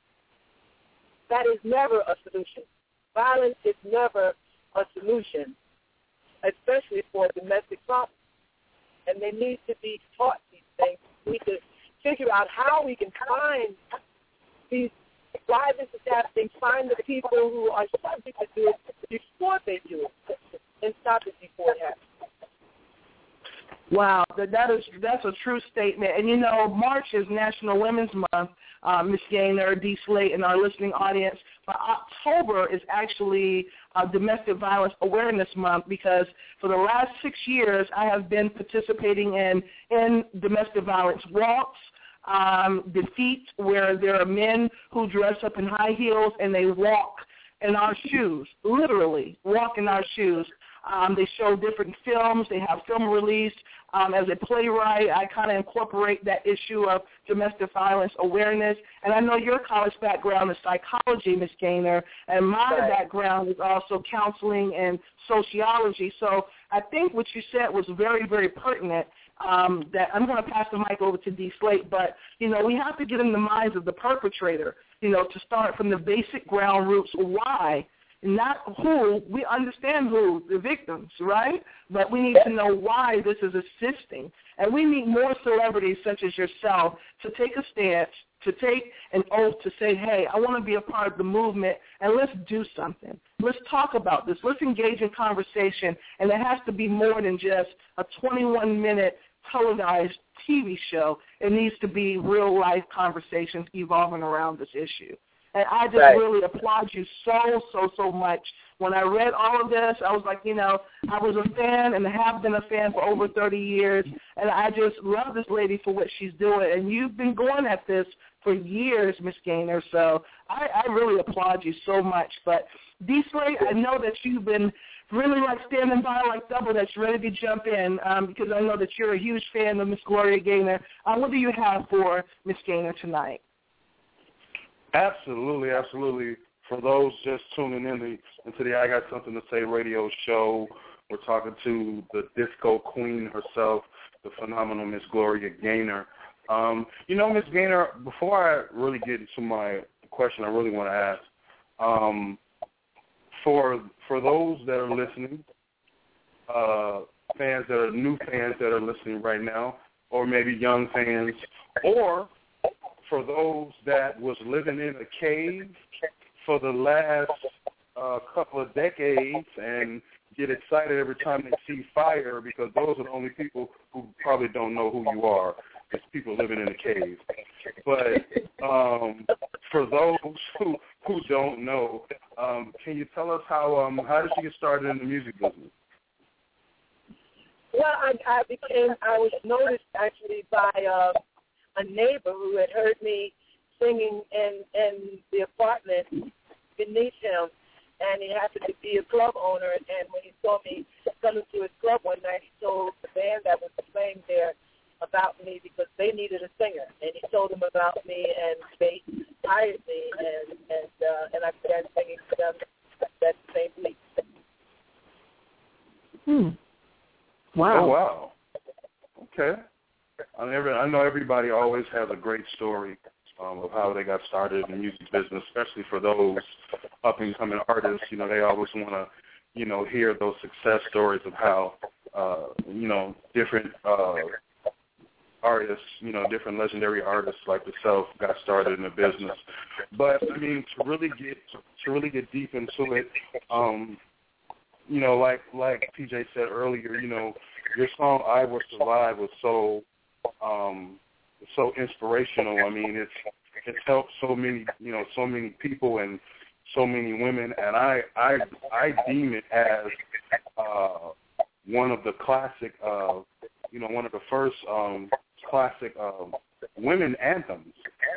that is never a solution. Violence is never a solution, especially for domestic problems. And they need to be taught these things. We need to figure out how we can find these, why this is happening, find the people who are subject to do it before they do it, and stop it before it happens. Wow, that, that is that's a true statement. And, you know, March is National Women's Month, uh, Miz Gaynor, D. Slate, and our listening audience. But October is actually uh, Domestic Violence Awareness Month because for the last six years I have been participating in, in domestic violence walks, um, defeats, where there are men who dress up in high heels and they walk in our shoes, literally walk in our shoes. Um, they show different films. They have film released. Um, as a playwright, I kind of incorporate that issue of domestic violence awareness. And I know your college background is psychology, Miz Gaynor, and my right. background is also counseling and sociology. So I think what you said was very, very pertinent. Um, that I'm going to pass the mic over to D. Slate, but, you know, we have to get in the minds of the perpetrator, you know, to start from the basic ground roots. Why? not who. We understand who, the victims, right? But we need to know why this is assisting. And we need more celebrities such as yourself to take a stance, to take an oath to say, hey, I want to be a part of the movement, and let's do something. Let's talk about this. Let's engage in conversation, and it has to be more than just a twenty-one minute televised T V show. It needs to be real-life conversations evolving around this issue. And I just right. really applaud you so, so, so much. When I read all of this, I was like, you know, I was a fan and have been a fan for over thirty years, and I just love this lady for what she's doing. And you've been going at this for years, Miss Gaynor, so I, I really applaud you so much. But D-Slate, I know that you've been really like standing by like double that you're ready to jump in um, because I know that you're a huge fan of Miss Gloria Gaynor. Uh, what do you have for Miss Gaynor tonight? Absolutely, absolutely. For those just tuning in the, into the I Got Something to Say radio show, we're talking to the disco queen herself, the phenomenal Miss Gloria Gaynor. Um, you know, Miss Gaynor, before I really get into my question I really want to ask, um, for for those that are listening, uh, fans that are new fans that are listening right now, or maybe young fans, or for those that was living in a cave for the last uh, couple of decades and get excited every time they see fire, because those are the only people who probably don't know who you are. It's people living in a cave. But um, for those who who don't know, um, can you tell us how um, how did you get started in the music business? Well, I, I became I was noticed actually by uh, a neighbor who had heard me singing in in the apartment beneath him, and he happened to be a club owner. And when he saw me coming to his club one night, he told the band that was playing there about me because they needed a singer, and he told them about me, and they hired me, and and uh, and I began singing for them that same week. Hmm. Wow. Oh wow. Okay. I, never, I know everybody always has a great story um, of how they got started in the music business, especially for those up and coming artists. You know, they always want to, you know, hear those success stories of how, uh, you know, different uh, artists, you know, different legendary artists like yourself got started in the business. But I mean, to really get to really get deep into it, um, you know, like like P J said earlier, you know, your song "I Will Survive" was so um, so inspirational. I mean, it's it's helped so many, you know, so many people and so many women, and I I I deem it as uh, one of the classic, uh, you know, one of the first um, classic um, women anthems.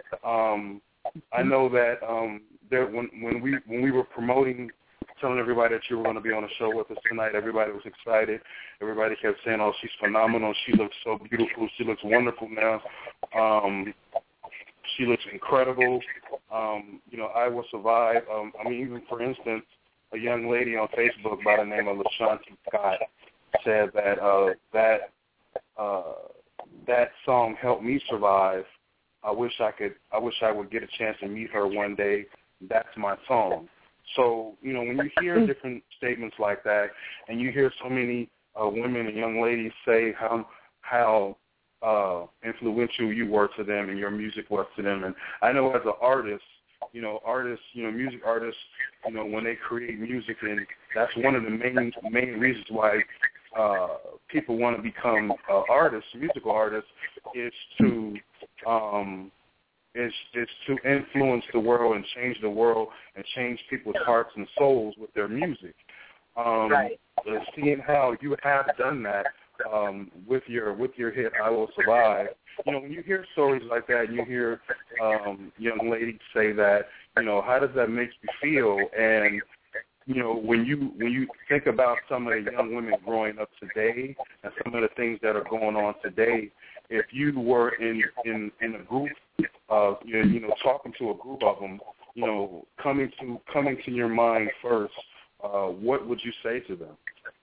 Um, I know that um, there when when we when we were promoting, telling everybody that you were going to be on the show with us tonight, everybody was excited. Everybody kept saying, "Oh, she's phenomenal. She looks so beautiful. She looks wonderful now. Um, she looks incredible. Um, you know, I Will Survive." Um, I mean, even for instance, a young lady on Facebook by the name of LaShanti Scott said that uh, that uh, that song helped me survive. I wish I could. I wish I would get a chance to meet her one day. That's my song. So, you know, when you hear different statements like that, and you hear so many uh, women and young ladies say how how uh, influential you were to them and your music was to them, and I know as an artist, you know, artists, you know, music artists, you know, when they create music, and that's one of the main main reasons why uh, people want to become uh, artists, musical artists, is to um, is is to influence the world and change the world and change people's hearts and souls with their music. Um, right. Seeing how you have done that um, with your with your hit "I Will Survive," you know, when you hear stories like that, and you hear um, young ladies say that, you know, how does that make you feel? And you know, when you when you think about some of the young women growing up today and some of the things that are going on today, if you were in in, in a group, uh, you, you know, talking to a group of them, you know, coming to coming to your mind first, uh, what would you say to them?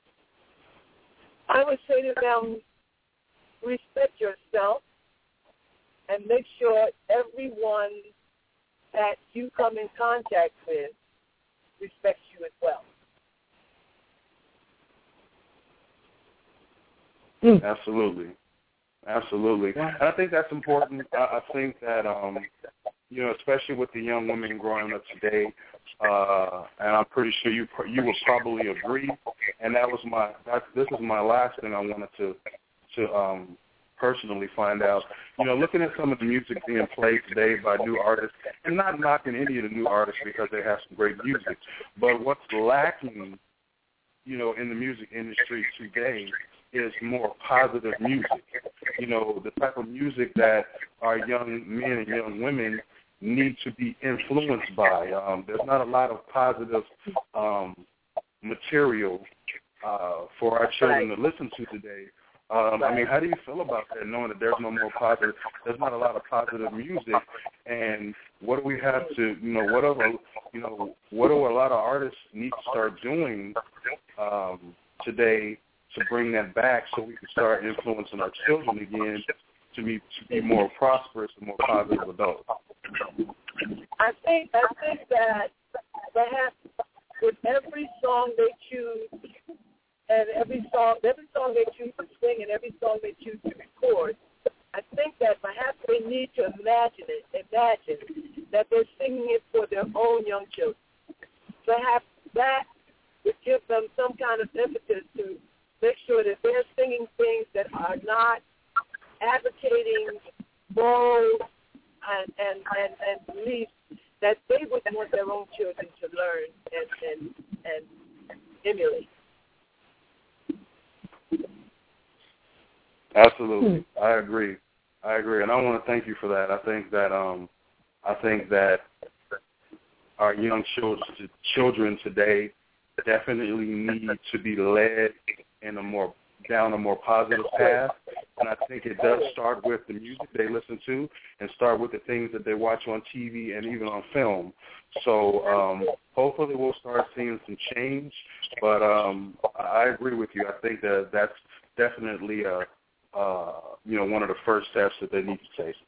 I would say to them, respect yourself and make sure everyone that you come in contact with respects you as well. Mm. Absolutely. Absolutely. And I think that's important. I, I think that, um, you know, especially with the young women growing up today, uh, and I'm pretty sure you you will probably agree, and that was my, that, this is my last thing I wanted to, to um, personally find out. You know, looking at some of the music being played today by new artists, and not knocking any of the new artists because they have some great music, but what's lacking, you know, in the music industry today is more positive music. You know, the type of music that our young men and young women need to be influenced by. Um, there's not a lot of positive um, material uh, for our children to listen to today. Um, I mean, how do you feel about that, knowing that there's no more positive, there's not a lot of positive music, and what do we have to, you know, what are, you know, what do a lot of artists need to start doing um, today to bring that back so we can start influencing our children again to be to be more prosperous and more positive adults? I think I think that perhaps with every song they choose and every song every song they choose to sing and every song they choose to record, I think that perhaps they need to imagine it, imagine that they're singing it for their own young children. Perhaps that would give them some kind of impetus to make sure that they're singing things that are not advocating morals and, and, and, and beliefs that they would want their own children to learn and, and, and emulate. Absolutely. I agree. I agree. And I want to thank you for that. I think that um I think that our young children children today definitely need to be led in a more down a more positive path, and I think it does start with the music they listen to, and start with the things that they watch on T V and even on film. So um, hopefully we'll start seeing some change. But um, I agree with you. I think that that's definitely a uh, you know one of the first steps that they need to take.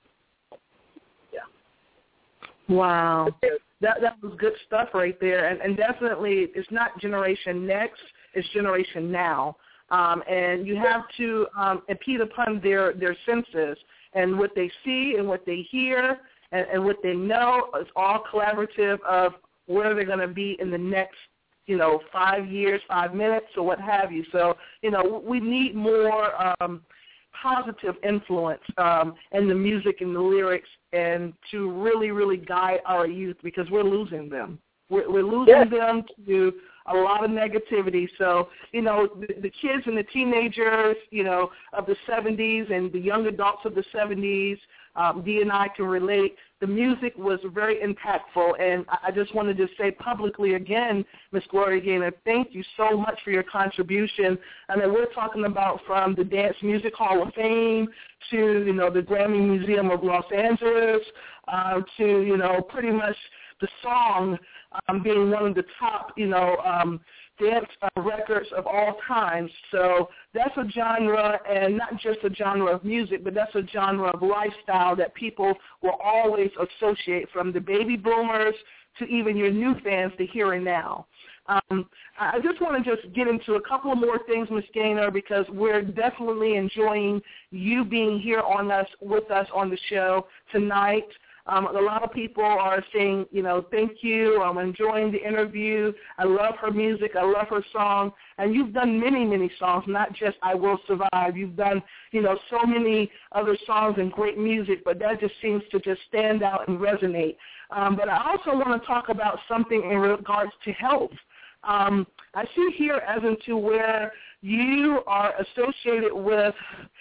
Wow. That that was good stuff right there. And, and definitely it's not generation next, it's generation now. Um, and you have to um, impede upon their, their senses and what they see and what they hear and, and what they know. It's all collaborative of where they're going to be in the next, you know, five years, five minutes or what have you. So, you know, we need more um, positive influence um, in the music and the lyrics and to really, really guide our youth because we're losing them. We're, we're losing yes. them to a lot of negativity. So, you know, the, the kids and the teenagers, you know, of the seventies and the young adults of the seventies, um, Dee and I can relate. The music was very impactful, and I just wanted to say publicly again, Miss Gloria Gaynor, thank you so much for your contribution. I mean, we're talking about from the Dance Music Hall of Fame to, you know, the Grammy Museum of Los Angeles uh, to, you know, pretty much the song um, being one of the top, you know, um, dance uh, records of all times. So that's a genre, and not just a genre of music, but that's a genre of lifestyle that people will always associate, from the baby boomers to even your new fans, the here and now. Um, I just want to just get into a couple of more things, Miz Gaynor, because we're definitely enjoying you being here on us with us on the show tonight. Um, a lot of people are saying, you know, thank you. I'm enjoying the interview. I love her music. I love her song. And you've done many, many songs, not just I Will Survive. You've done, you know, so many other songs and great music, but that just seems to just stand out and resonate. Um, but I also want to talk about something in regards to health. Um, I see here as into where you are associated with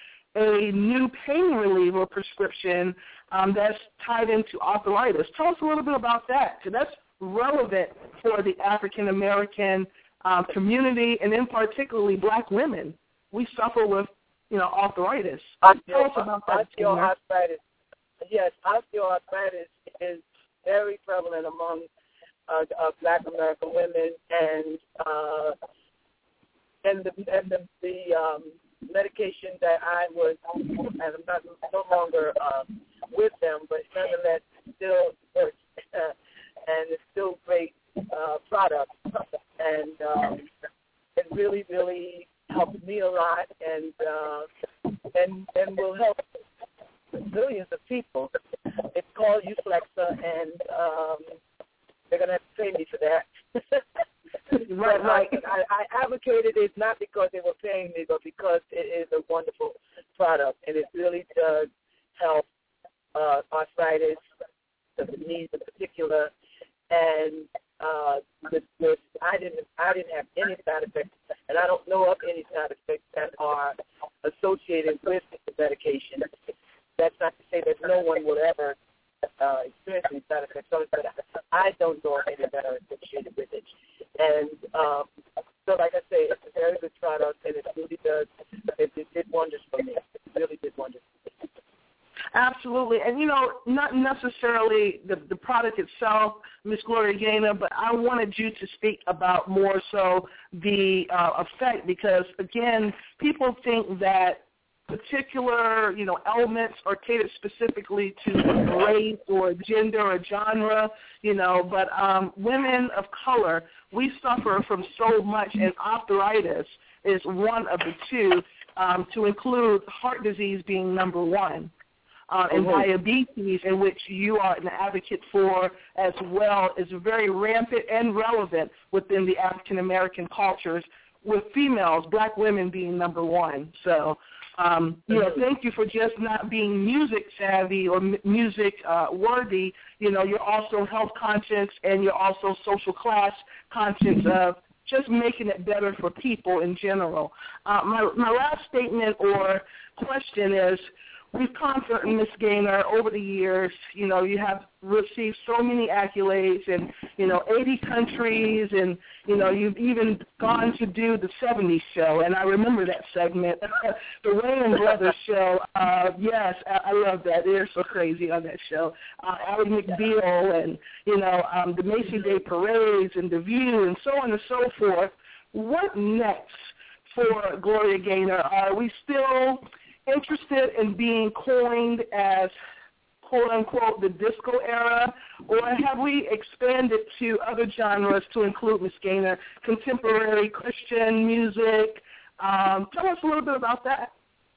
a new pain reliever prescription um, that's tied into arthritis. Tell us a little bit about that, because that's relevant for the African-American um, community, and in particularly black women. We suffer with, you know, arthritis. Osteo- Tell us about that. Osteoarthritis. Yes, osteoarthritis is very prevalent among uh, uh, black American women, and uh, and the and the, the um, medication that I was, and I'm not no longer um, with them, but nonetheless still works, uh, and it's still great uh, product, and um, it really, really helped me a lot, and uh, and and will help millions of people. It's called Euflexa, and um, they're going to have to pay me for that. Right, right. I, I advocated it not because they were paying me, but because it is a wonderful product, and it really does help uh, arthritis, the knees in particular, and uh, with, with, I didn't I didn't have any side effects, and I don't know of any side effects that are associated with the medication. That's not to say that no one will ever uh, experience any side effects, but I don't know of any that are associated with it. And um, so, like I say, it's a very good product, and it really does, it, it did wonders for me. It really did wonders for me. Absolutely. And, you know, not necessarily the, the product itself, Miss Gloria Gaynor, but I wanted you to speak about more so the uh, effect, because, again, people think that particular, you know, elements are catered specifically to race or gender or genre, you know, but um, women of color, we suffer from so much, and arthritis is one of the two, um, to include heart disease being number one. Uh, and mm-hmm. diabetes, in which you are an advocate for as well, is very rampant and relevant within the African-American cultures, with females, black women being number one. So, um, you know, thank you for just not being music savvy or m- music uh, worthy. You know, you're also health conscious, and you're also social class conscious of just making it better for people in general. Uh, my, my last statement or question is, we've conquered, Miss Gaynor, over the years. You know, you have received so many accolades in, you know, eighty countries, and, you know, you've even gone to do the seventies show, and I remember that segment, the Wayans Brothers show. Uh, yes, I, I love that. They're so crazy on that show. Uh, Ally McBeal and, you know, um, the Macy Day Parades and The View and so on and so forth. What next for Gloria Gaynor? Are we still interested in being coined as, quote-unquote, the disco era, or have we expanded to other genres to include, Miss Gaynor, contemporary Christian music? Um, tell us a little bit about that.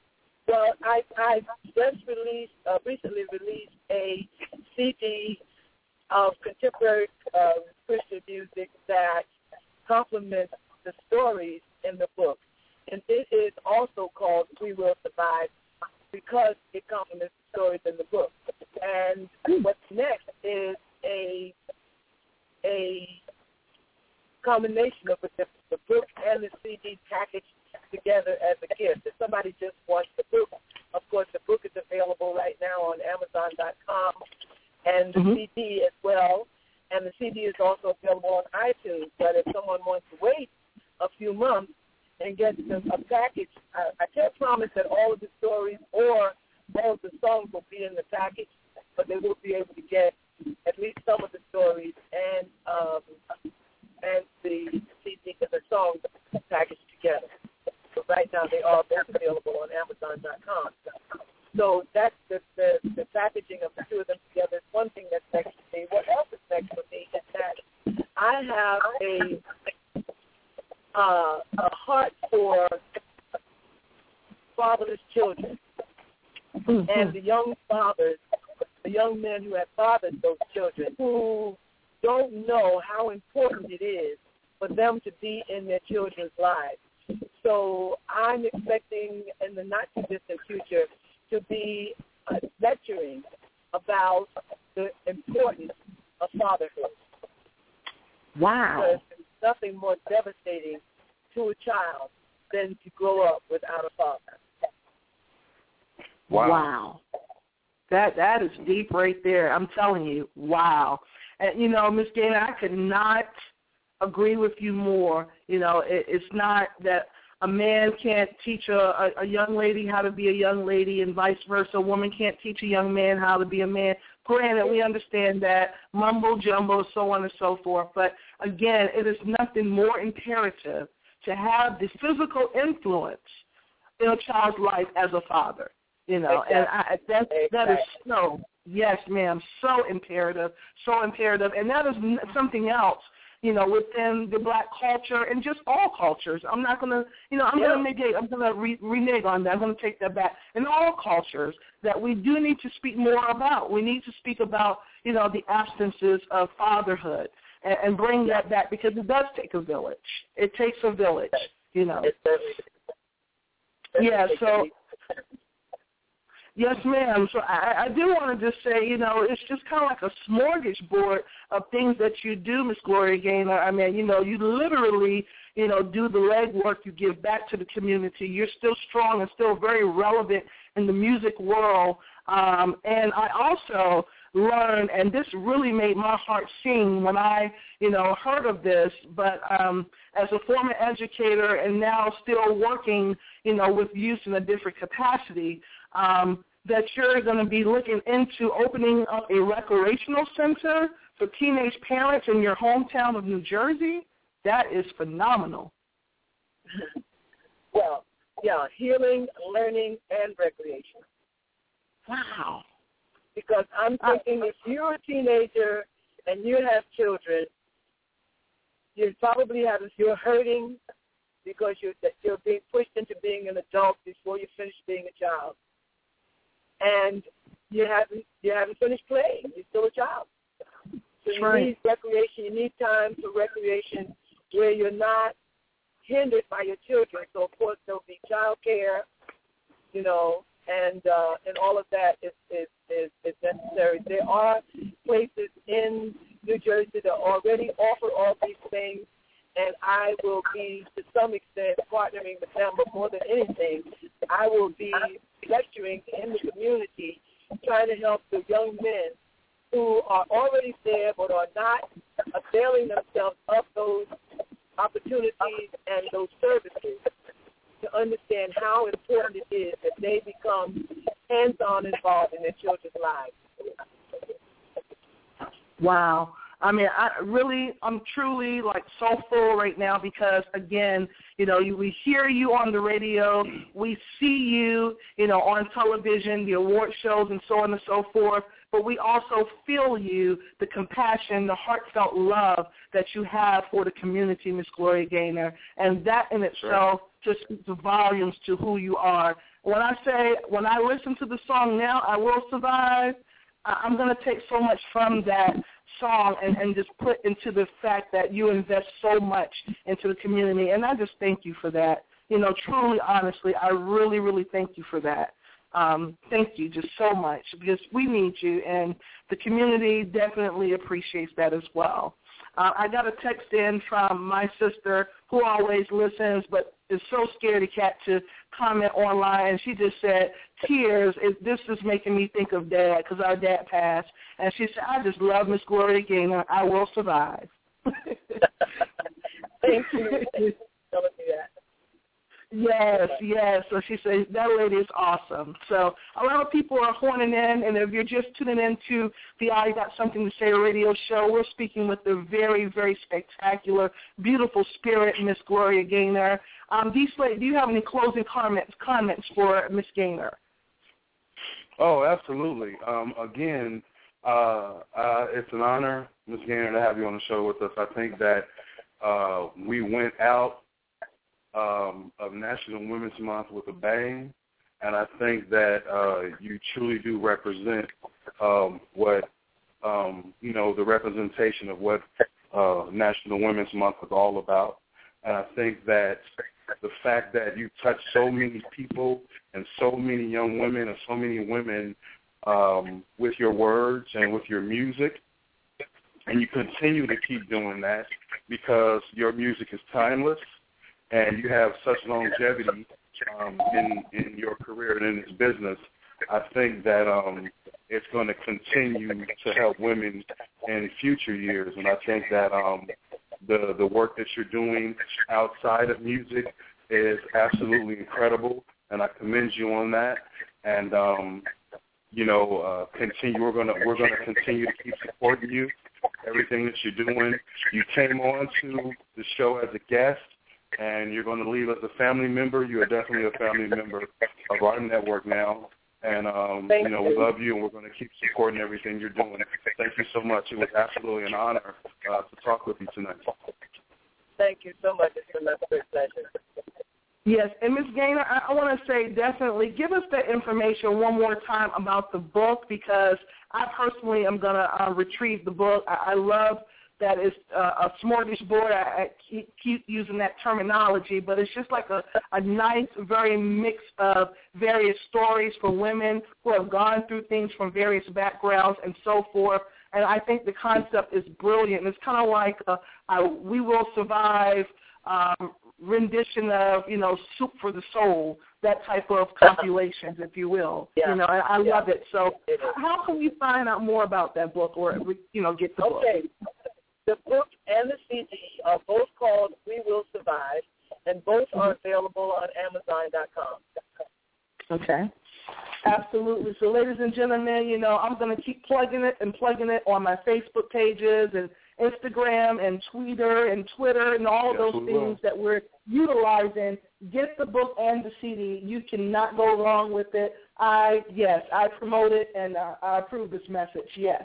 Well, I, I just released, uh, recently released a C D of contemporary uh, Christian music that complements the stories in the book. And it is also called We Will Survive because it complements the stories in the book. And what's next is a a combination of the, the book and the C D packaged together as a gift. If somebody just wants the book, of course, the book is available right now on Amazon dot com, and the mm-hmm. C D as well. And the C D is also available on iTunes. But if someone wants to wait a few months and get a package, I, I can't promise that all of the stories or all of the songs will be in the package, but they will be able to get at least some of the stories and um, and the C D and the songs packaged together. So right now they are both available on Amazon dot com. So that's the, the, the packaging of the two of them together is one thing that's next for me. What else is next for me is that I have a Uh, a heart for fatherless children, mm-hmm. and the young fathers, the young men who have fathered those children, who don't know how important it is for them to be in their children's lives. So I'm expecting in the not-too-distant future to be uh, lecturing about the importance of fatherhood. Wow. Because there's nothing more devastating to a child than to grow up without a father. Wow. Wow. That that is deep right there. I'm telling you, wow. And, you know, Miss Gaynor, I could not agree with you more. You know, it, it's not that a man can't teach a, a, a young lady how to be a young lady and vice versa. A woman can't teach a young man how to be a man. Granted, we understand that, mumbo jumbo, so on and so forth. But, again, it is nothing more imperative to have the physical influence in a child's life as a father. You know, exactly. and I, that, exactly. that is so, yes, ma'am, so imperative, so imperative. And that is something else you know, within the black culture and just all cultures. I'm not going to, you know, I'm yeah. going to negate, I'm going to re- renege on that. I'm going to take that back. In all cultures that we do need to speak more about. We need to speak about, you know, the absences of fatherhood and, and bring that back because it does take a village. It takes a village, you know. Yeah, so... Yes, ma'am. So I, I do want to just say, you know, it's just kind of like a smorgasbord of things that you do, Miss Gloria Gaynor. I mean, you know, you literally, you know, do the legwork. You give back to the community. You're still strong and still very relevant in the music world. Um, and I also learned, and this really made my heart sing when I, you know, heard of this, but um, as a former educator and now still working, you know, with youth in a different capacity, um, that you're going to be looking into opening up a recreational center for teenage parents in your hometown of New Jersey. That is phenomenal. Well, yeah, healing, learning, and recreation. Wow. Because I'm thinking if you're a teenager and you have children, you probably have, you're hurting because you're, you're being pushed into being an adult before you finish being a child. And you haven't you haven't finished playing. You're still a child. So you right. need recreation. You need time for recreation where you're not hindered by your children. So, of course, there'll be child care, you know, and uh, and all of that is, is, is, is necessary. There are places in New Jersey that already offer all these things, and I will be, to some extent, partnering with them. But more than anything, I will be lecturing in the community, trying to help the young men who are already there but are not availing themselves of those opportunities and those services to understand how important it is that they become hands-on involved in their children's lives. Wow. I mean, I really, I'm truly, like, so full right now because, again, you know, you, we hear you on the radio, we see you, you know, on television, the award shows and so on and so forth, but we also feel you, the compassion, the heartfelt love that you have for the community, Miss Gloria Gaynor, and that in itself sure. just speaks volumes to who you are. When I say, when I listen to the song Now, I Will Survive, I'm going to take so much from that song and, and just put into the fact that you invest so much into the community, and I just thank you for that. You know, truly, honestly, I really, really thank you for that. Um, thank you just so much because we need you, and the community definitely appreciates that as well. Uh, I got a text in from my sister who always listens but is so scared of cat to comment online, and she just said, tears, it, this is making me think of Dad because our dad passed. And she said, I just love Miss Gloria Gaynor. I will survive. Thank you. Telling me that. Yes, yes. So she says, that lady is awesome. So a lot of people are horning in, and if you're just tuning in to the I Got Something to Say radio show, we're speaking with the very, very spectacular, beautiful spirit, Miss Gloria Gaynor. Um, D. Slate, do you have any closing comments, comments for Miss Gaynor? Oh, absolutely. Um, again, uh, uh, it's an honor, Miss Gaynor, to have you on the show with us. I think that uh, we went out Um, of National Women's Month with a bang, and I think that uh, you truly do represent um, what, um, you know, the representation of what uh, National Women's Month is all about. And I think that the fact that you touch so many people and so many young women and so many women um, with your words and with your music, and you continue to keep doing that because your music is timeless, and you have such longevity um, in, in your career and in this business, I think that um, it's going to continue to help women in future years. And I think that um, the, the work that you're doing outside of music is absolutely incredible, and I commend you on that. And, um, you know, uh, continue. We're going to we're going to continue to keep supporting you, everything that you're doing. You came on to the show as a guest, and you're going to leave as a family member. You are definitely a family member of our network now. And, um, Thank you know, you. we love you, and we're going to keep supporting everything you're doing. Thank you so much. It was absolutely an honor uh, to talk with you tonight. Thank you so much. It's been a great pleasure. Yes, and Miz Gaynor, I, I want to say definitely give us that information one more time about the book, because I personally am going to uh, retrieve the book. I, I love that it's uh, a smorgasbord. I, I keep, keep using that terminology, but it's just like a, a nice, very mix of various stories for women who have gone through things from various backgrounds and so forth. And I think the concept is brilliant. It's kind of like a, a We Will Survive um, rendition of, you know, Soup for the Soul, that type of compilations, if you will. Yeah. You know, I, I yeah. love it. So how can we find out more about that book, or, you know, get the book? Okay. The book and the C D are both called We Will Survive, and both are available on Amazon dot com. Okay. Absolutely. So, ladies and gentlemen, you know, I'm going to keep plugging it and plugging it on my Facebook pages and Instagram and Twitter and Twitter and all yes, those we things will. that we're utilizing. Get the book and the C D. You cannot go wrong with it. I, yes, I promote it, and uh, I approve this message, yes.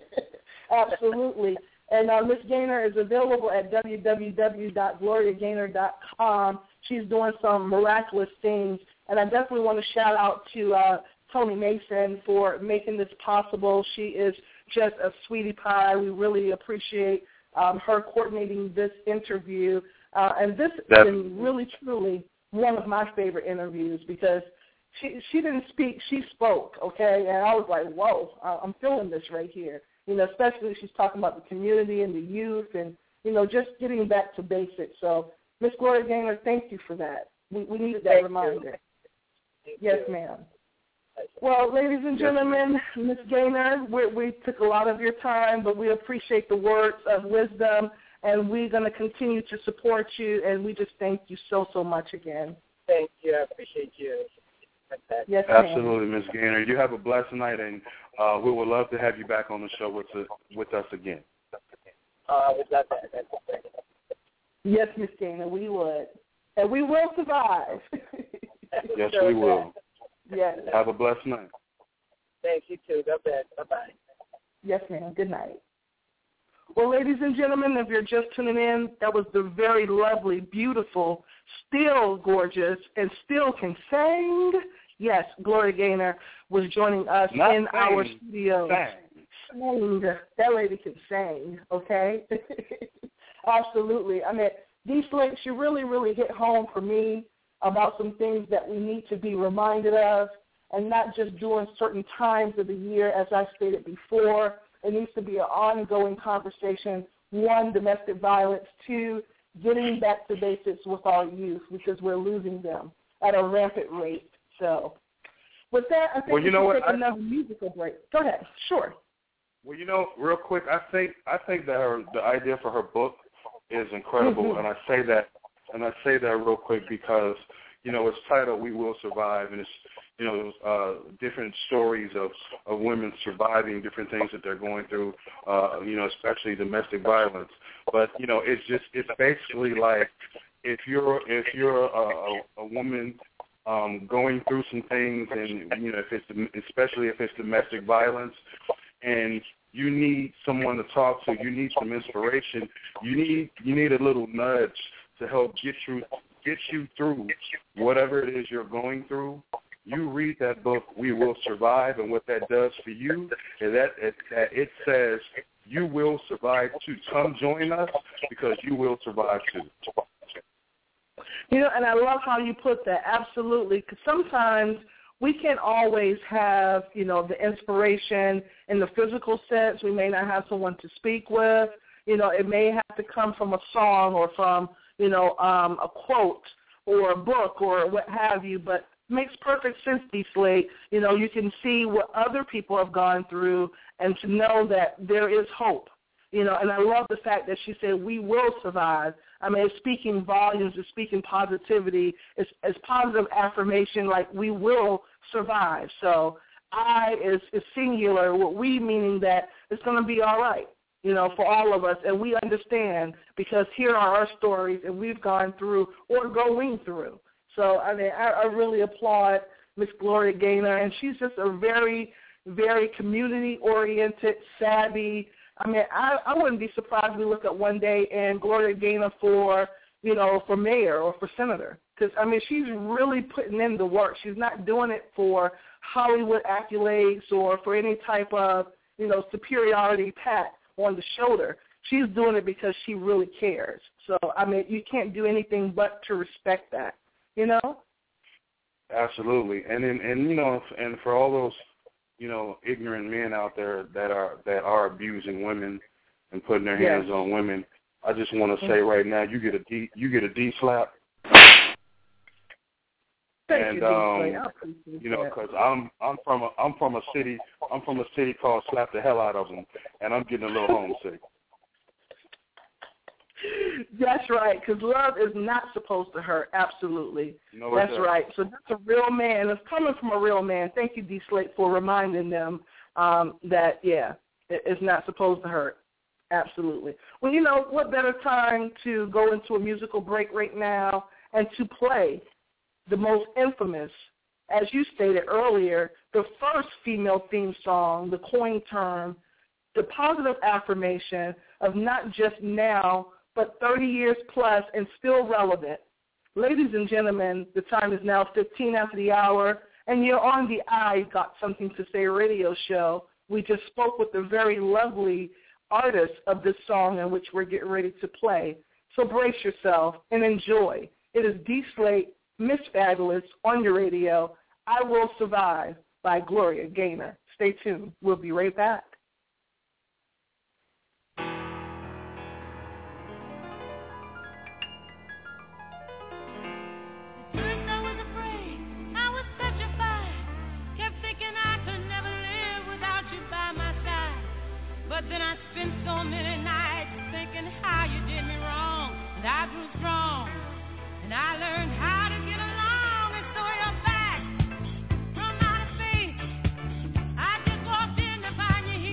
Absolutely. And uh, Miz Gaynor is available at w w w dot gloria gaynor dot com. She's doing some miraculous things. And I definitely want to shout out to uh, Tony Mason for making this possible. She is just a sweetie pie. We really appreciate um, her coordinating this interview. Uh, and this has been really, truly one of my favorite interviews, because she she didn't speak, she spoke, okay? And I was like, whoa, I'm feeling this right here. You know, especially she's talking about the community and the youth and, you know, just getting back to basics. So, Miz Gloria Gaynor, thank you for that. We, we needed that Thank reminder. you. Yes, ma'am. Well, ladies and gentlemen, Miz Gaynor, we, we took a lot of your time, but we appreciate the words of wisdom, and we're going to continue to support you, and we just thank you so, so much again. Thank you. I appreciate you. Yes, ma'am. Absolutely, Miz Gaynor. You have a blessed night, and uh, we would love to have you back on the show with us, with us again. Uh, we love that. That's great. Yes, Miz Gaynor, we would. And we will survive. Yes, we will. Yes. Have a blessed night. Thank you, too. God bless. Bye-bye. Yes, ma'am. Good night. Well, ladies and gentlemen, if you're just tuning in, that was the very lovely, beautiful, still gorgeous, and still can sing. Yes, Gloria Gaynor was joining us Not in sing, our studio. Sing. Sing. That lady can sing, okay? Absolutely. I mean, D-Slate, she really, really hit home for me about some things that we need to be reminded of, and not just during certain times of the year, as I stated before. It needs to be an ongoing conversation. One, domestic violence. Two, getting back to basics with our youth, because we're losing them at a rampant rate. So with that, I think well, you we know should what? take I, another musical break. Go ahead. Sure. Well, you know, real quick, I think I think that her, the idea for her book is incredible, Mm-hmm. and I say that and I say that real quick because, you know, it's titled "We Will Survive," and it's, you know, uh, different stories of, of women surviving different things that they're going through, uh, you know, especially domestic violence. But, you know, it's just, it's basically like if you're, if you're a, a, a woman um, going through some things, and, you know, if it's, especially if it's domestic violence, and you need someone to talk to, you need some inspiration, you need, you need a little nudge to help get you, get you through whatever it is you're going through. You read that book, We Will Survive, and what that does for you is that it, that it says you will survive too. Come join us because you will survive too. You know, and I love how you put that, absolutely, because sometimes we can't always have, you know, the inspiration in the physical sense. We may not have someone to speak with. You know, it may have to come from a song or from, you know, um, a quote or a book or what have you, but makes perfect sense, D-Slate. You know, you can see what other people have gone through and to know that there is hope. You know, and I love the fact that she said, we will survive. I mean, it's speaking volumes, it's speaking positivity, it's, it's positive affirmation, like we will survive. So I is, is singular, what we meaning that it's going to be all right, you know, for all of us. And we understand because here are our stories and we've gone through or going through. So, I mean, I, I really applaud Miss Gloria Gaynor, and she's just a very, very community-oriented, savvy. I mean, I, I wouldn't be surprised if we look at one day and Gloria Gaynor for, you know, for mayor or for senator. Because, I mean, she's really putting in the work. She's not doing it for Hollywood accolades or for any type of, you know, superiority pat on the shoulder. She's doing it because she really cares. So, I mean, you can't do anything but to respect that, you know? Absolutely. And, and, and you know, and for all those, you know, ignorant men out there that are that are abusing women and putting their hands yes. on women, I just want to say right now, you get a D, you get a D slap. Thank and you, um, you know, because I'm I'm from a I'm from a city I'm from a city called Slap the Hell Out of Them, and I'm getting a little homesick. That's right, because love is not supposed to hurt. Absolutely, no, that's right. So that's a real man. It's coming from a real man. Thank you, D. Slate, for reminding them um, that yeah, it, it's not supposed to hurt. Absolutely. Well, you know, what better time to go into a musical break right now and to play the most infamous, as you stated earlier, the first female theme song, the coin term, the positive affirmation of not just now, but thirty years plus and still relevant. Ladies and gentlemen, the time is now fifteen after the hour, and you're on the I Got Something to Say radio show. We just spoke with the very lovely artist of this song in which we're getting ready to play. So brace yourself and enjoy. It is D. Slate, Miss Fabulous, on your radio. I Will Survive by Gloria Gaynor. Stay tuned. We'll be right back. But then I spent so many nights thinking how you did me wrong, and I grew strong, and I learned how to get along, and so you're back from outer space. I just walked in to find you here.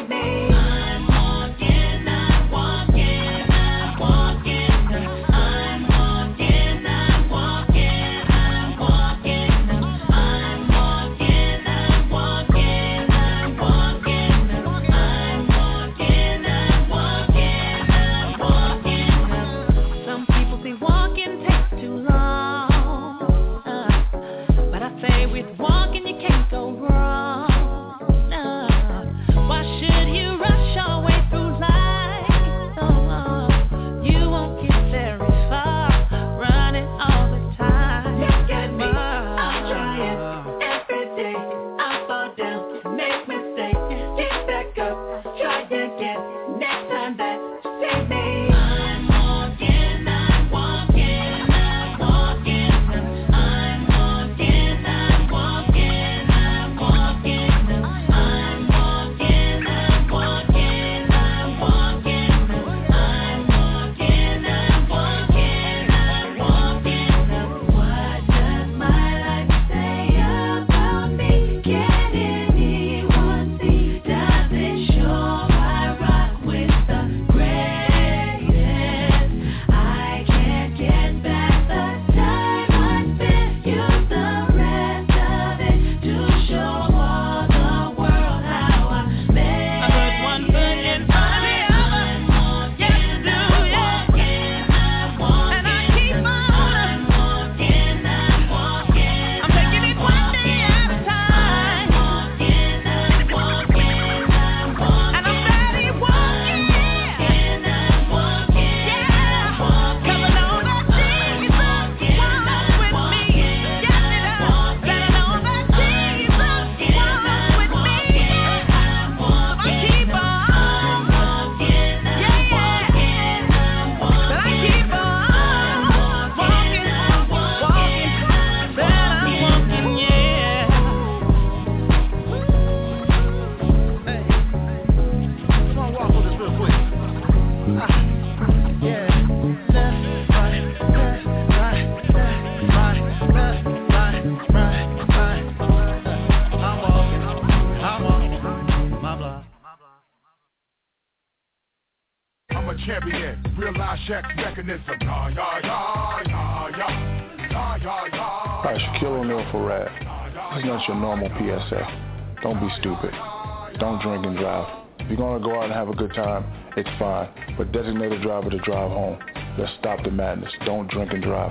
champion, real-life check mechanism. Yeah, yeah, yeah, yeah, yeah, yeah, yeah, yeah. Hi, Shaquille O'Neal for Rad. This is not your normal P S A. Don't be stupid. Don't drink and drive. If you're going to go out and have a good time, it's fine. But designate a driver to drive home. Let's stop the madness. Don't drink and drive.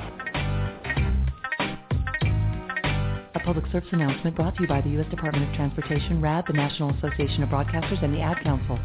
A public service announcement brought to you by the U S Department of Transportation, R A D, the National Association of Broadcasters, and the Ad Council.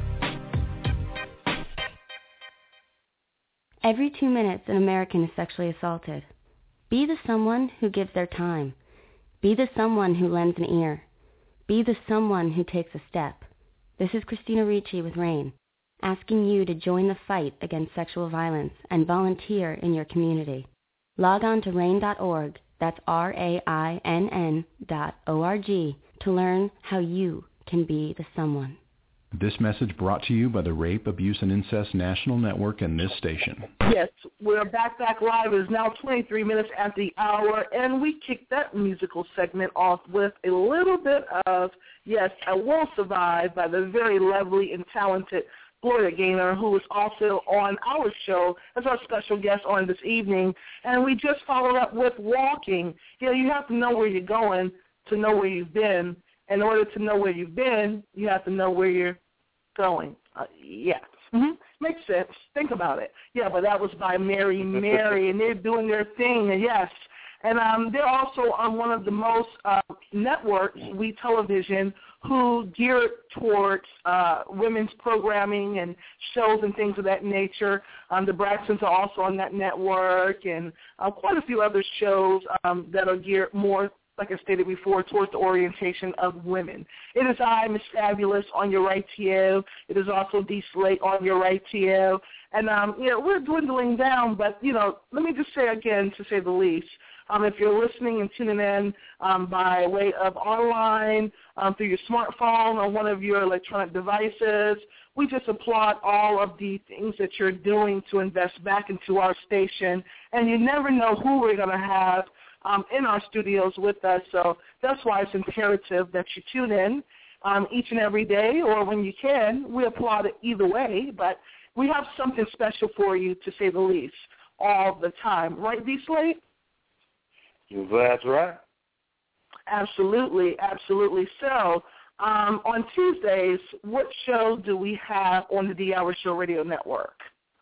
Every two minutes, an American is sexually assaulted. Be the someone who gives their time. Be the someone who lends an ear. Be the someone who takes a step. This is Christina Ricci with RAIN, asking you to join the fight against sexual violence and volunteer in your community. Log on to rain dot org, that's R A I N N dot O R G, to learn how you can be the someone. This message brought to you by the Rape, Abuse, and Incest National Network and this station. Yes, we're back, back live. It is now twenty-three minutes at the hour, and we kicked that musical segment off with a little bit of, yes, I Will Survive by the very lovely and talented Gloria Gaynor, who is also on our show as our special guest on this evening. And we just followed up with Walking. You know, you have to know where you're going to know where you've been. In order to know where you've been, you have to know where you're going. Uh, yeah. Mm-hmm. Makes sense. Think about it. Yeah, but that was by Mary Mary, and they're doing their thing, and yes. And um, they're also on one of the most uh, networks, We Television, who gear towards uh, women's programming and shows and things of that nature. Um, the Braxtons are also on that network, and uh, quite a few other shows um, that are geared more, like I stated before, towards the orientation of women. It is I, Miss Fabulous, on your right, T O. It is also D Slate on your right, T O. And, um, you know, we're dwindling down, but, you know, let me just say again, to say the least, um, if you're listening and tuning in um, by way of online, um, through your smartphone or one of your electronic devices, we just applaud all of the things that you're doing to invest back into our station. And you never know who we're going to have Um, in our studios with us, so that's why it's imperative that you tune in um, each and every day, or when you can. We applaud it either way, but we have something special for you, to say the least, all the time. Right, D. Slate? That's right. Absolutely, absolutely. So um, on Tuesdays, what show do we have on the D Hour Show Radio Network?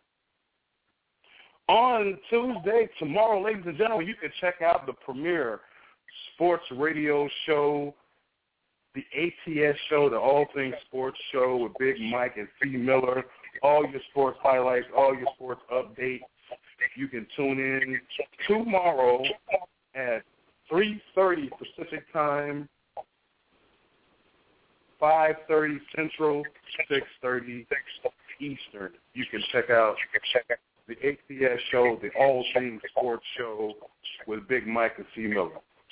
On Tuesday, tomorrow, ladies and gentlemen, you can check out the premier sports radio show, the A T S show, the All Things Sports Show with Big Mike and C. Miller. All your sports highlights, all your sports updates. You can tune in tomorrow at three thirty Pacific Time, five thirty Central, six thirty Eastern. You can check out the A T S show, the All Things Sports Show with Big Mike and C. Miller.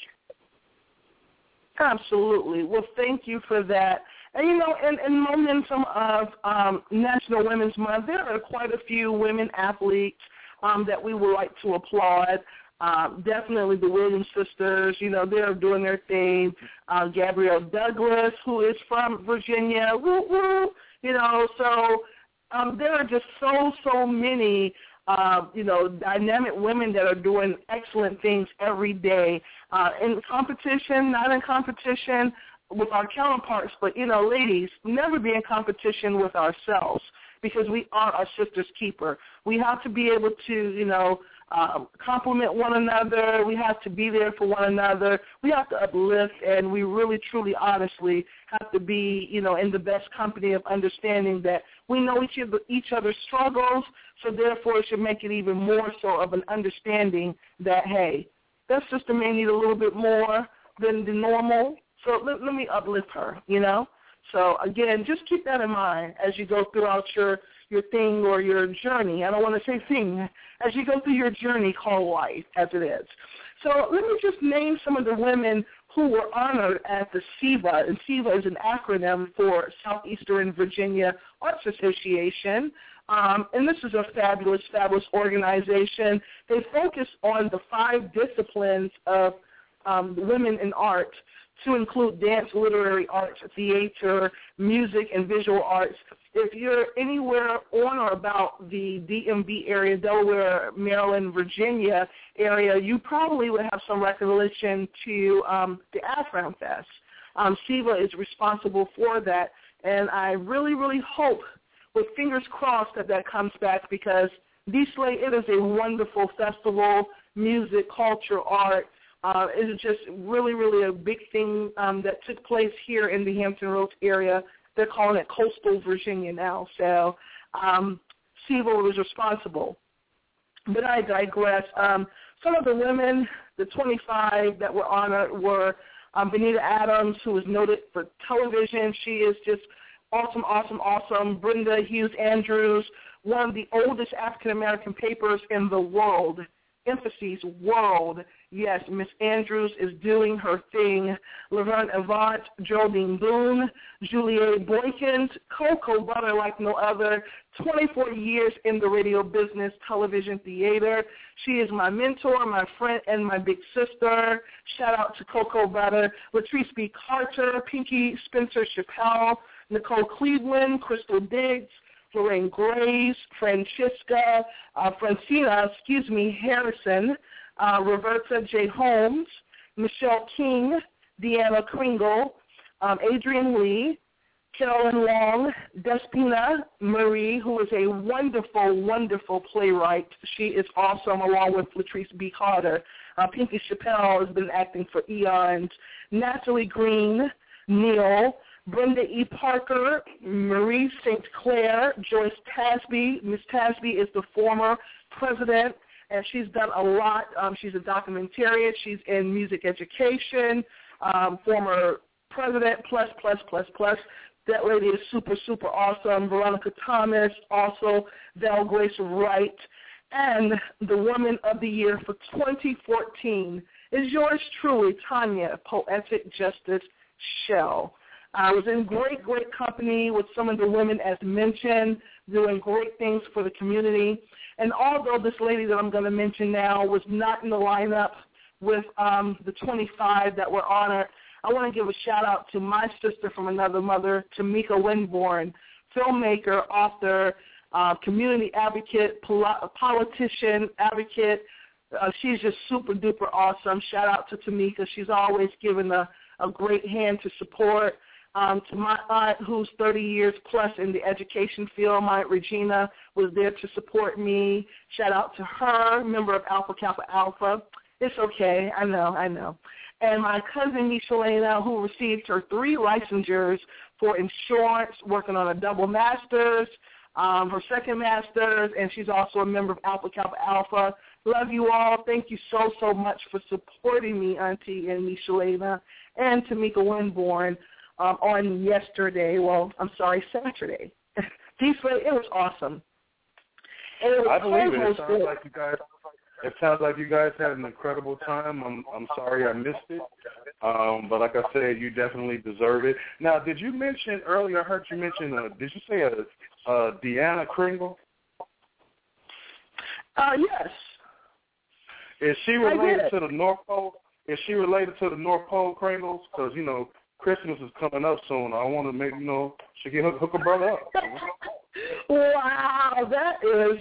Absolutely. Well, thank you for that. And, you know, in, in momentum of um, National Women's Month, there are quite a few women athletes um, that we would like to applaud. Um, definitely the Williams sisters, you know, they're doing their thing. Uh, Gabrielle Douglas, who is from Virginia, woo, woo, you know, so um, there are just so, so many, uh, you know, dynamic women that are doing excellent things every day uh, in competition, not in competition with our counterparts, but, you know, ladies, never be in competition with ourselves because we are our sister's keeper. We have to be able to, you know, Um, compliment one another. We have to be there for one another. We have to uplift, and we really, truly, honestly have to be, you know, in the best company of understanding that we know each, other, each other's struggles, so therefore it should make it even more so of an understanding that, hey, that sister may need a little bit more than the normal, so let, let me uplift her, you know? So, again, just keep that in mind as you go throughout your your thing or your journey. I don't want to say thing. As you go through your journey called life, as it is. So let me just name some of the women who were honored at the SEVA, and SEVA is an acronym for Southeastern Virginia Arts Association. Um, and this is a fabulous, fabulous organization. They focus on the five disciplines of um, women in art, to include dance, literary arts, theater, music, and visual arts. If you're anywhere on or about the D M V area, Delaware, Maryland, Virginia area, you probably would have some recollection to um, the Afram Fest. Um, SEVA is responsible for that, and I really, really hope, with fingers crossed, that that comes back because D-Slay, it is a wonderful festival, music, culture, art. Uh, it is just really, really a big thing um, that took place here in the Hampton Roads area. They're calling it Coastal Virginia now. So um, SEVA was responsible. But I digress. Um, some of the women, the twenty-five that were honored were um, Benita Adams, who is noted for television. She is just awesome, awesome, awesome. Brenda Hughes Andrews, one of the oldest African-American papers in the world. Emphasis, world. Yes, Miss Andrews is doing her thing. Laverne Avant, Geraldine Boone, Juliet Boykins, Cocoa Butter like no other, twenty-four years in the radio business, television, theater. She is my mentor, my friend, and my big sister. Shout out to Cocoa Butter. Latrice B. Carter, Pinky Spencer Chappelle, Nicole Cleveland, Crystal Diggs, Lorraine Graves, Francesca, uh, Francina, excuse me, Harrison, uh, Roberta J. Holmes, Michelle King, Deanna Kringle, um, Adrienne Lee, Carolyn Long, Despina Marie, who is a wonderful, wonderful playwright. She is awesome, along with Latrice B. Carter. Uh, Pinky Chappelle has been acting for eons. Natalie Green, Neil, Brenda E. Parker, Marie Saint Clair, Joyce Tasby. Miss Tasby is the former president, and she's done a lot. Um, she's a documentarian. She's in music education, um, former president, plus, plus, plus, plus. That lady is super, super awesome. Veronica Thomas, also Val Grace Wright. And the Woman of the Year for twenty fourteen is yours truly, Tanya, Poetic Justice Shell. I was in great, great company with some of the women, as mentioned, doing great things for the community. And although this lady that I'm going to mention now was not in the lineup with um, the twenty-five that were honored, I want to give a shout-out to my sister from another mother, Tamika Winborn, filmmaker, author, uh, community advocate, pol- politician, advocate. Uh, she's just super-duper awesome. Shout-out to Tamika. She's always given a, a great hand to support. Um, to my aunt, who's thirty years plus in the education field, my Aunt Regina, was there to support me. Shout out to her, member of Alpha Kappa Alpha. It's okay, I know, I know. And my cousin, Michelena, who received her three licensures for insurance, working on a double master's, um, her second master's, and she's also a member of Alpha Kappa Alpha. Love you all. Thank you so, so much for supporting me, Auntie and Michelena, and Tamika Winborn. Um, on yesterday, well, I'm sorry, Saturday. D-Slate, it was awesome. And it was I believe it. It sounds good. like you guys. It sounds like you guys had an incredible time. I'm I'm sorry I missed it, um, but like I said, you definitely deserve it. Now, did you mention earlier? I heard you mention. Uh, did you say a, a Deanna Kringle? Uh, yes. Is she related to the North Pole? Is she related to the North Pole Kringles? Because you know, Christmas is coming up soon. I want to make, you know, she can hook, hook her brother up. Wow, that is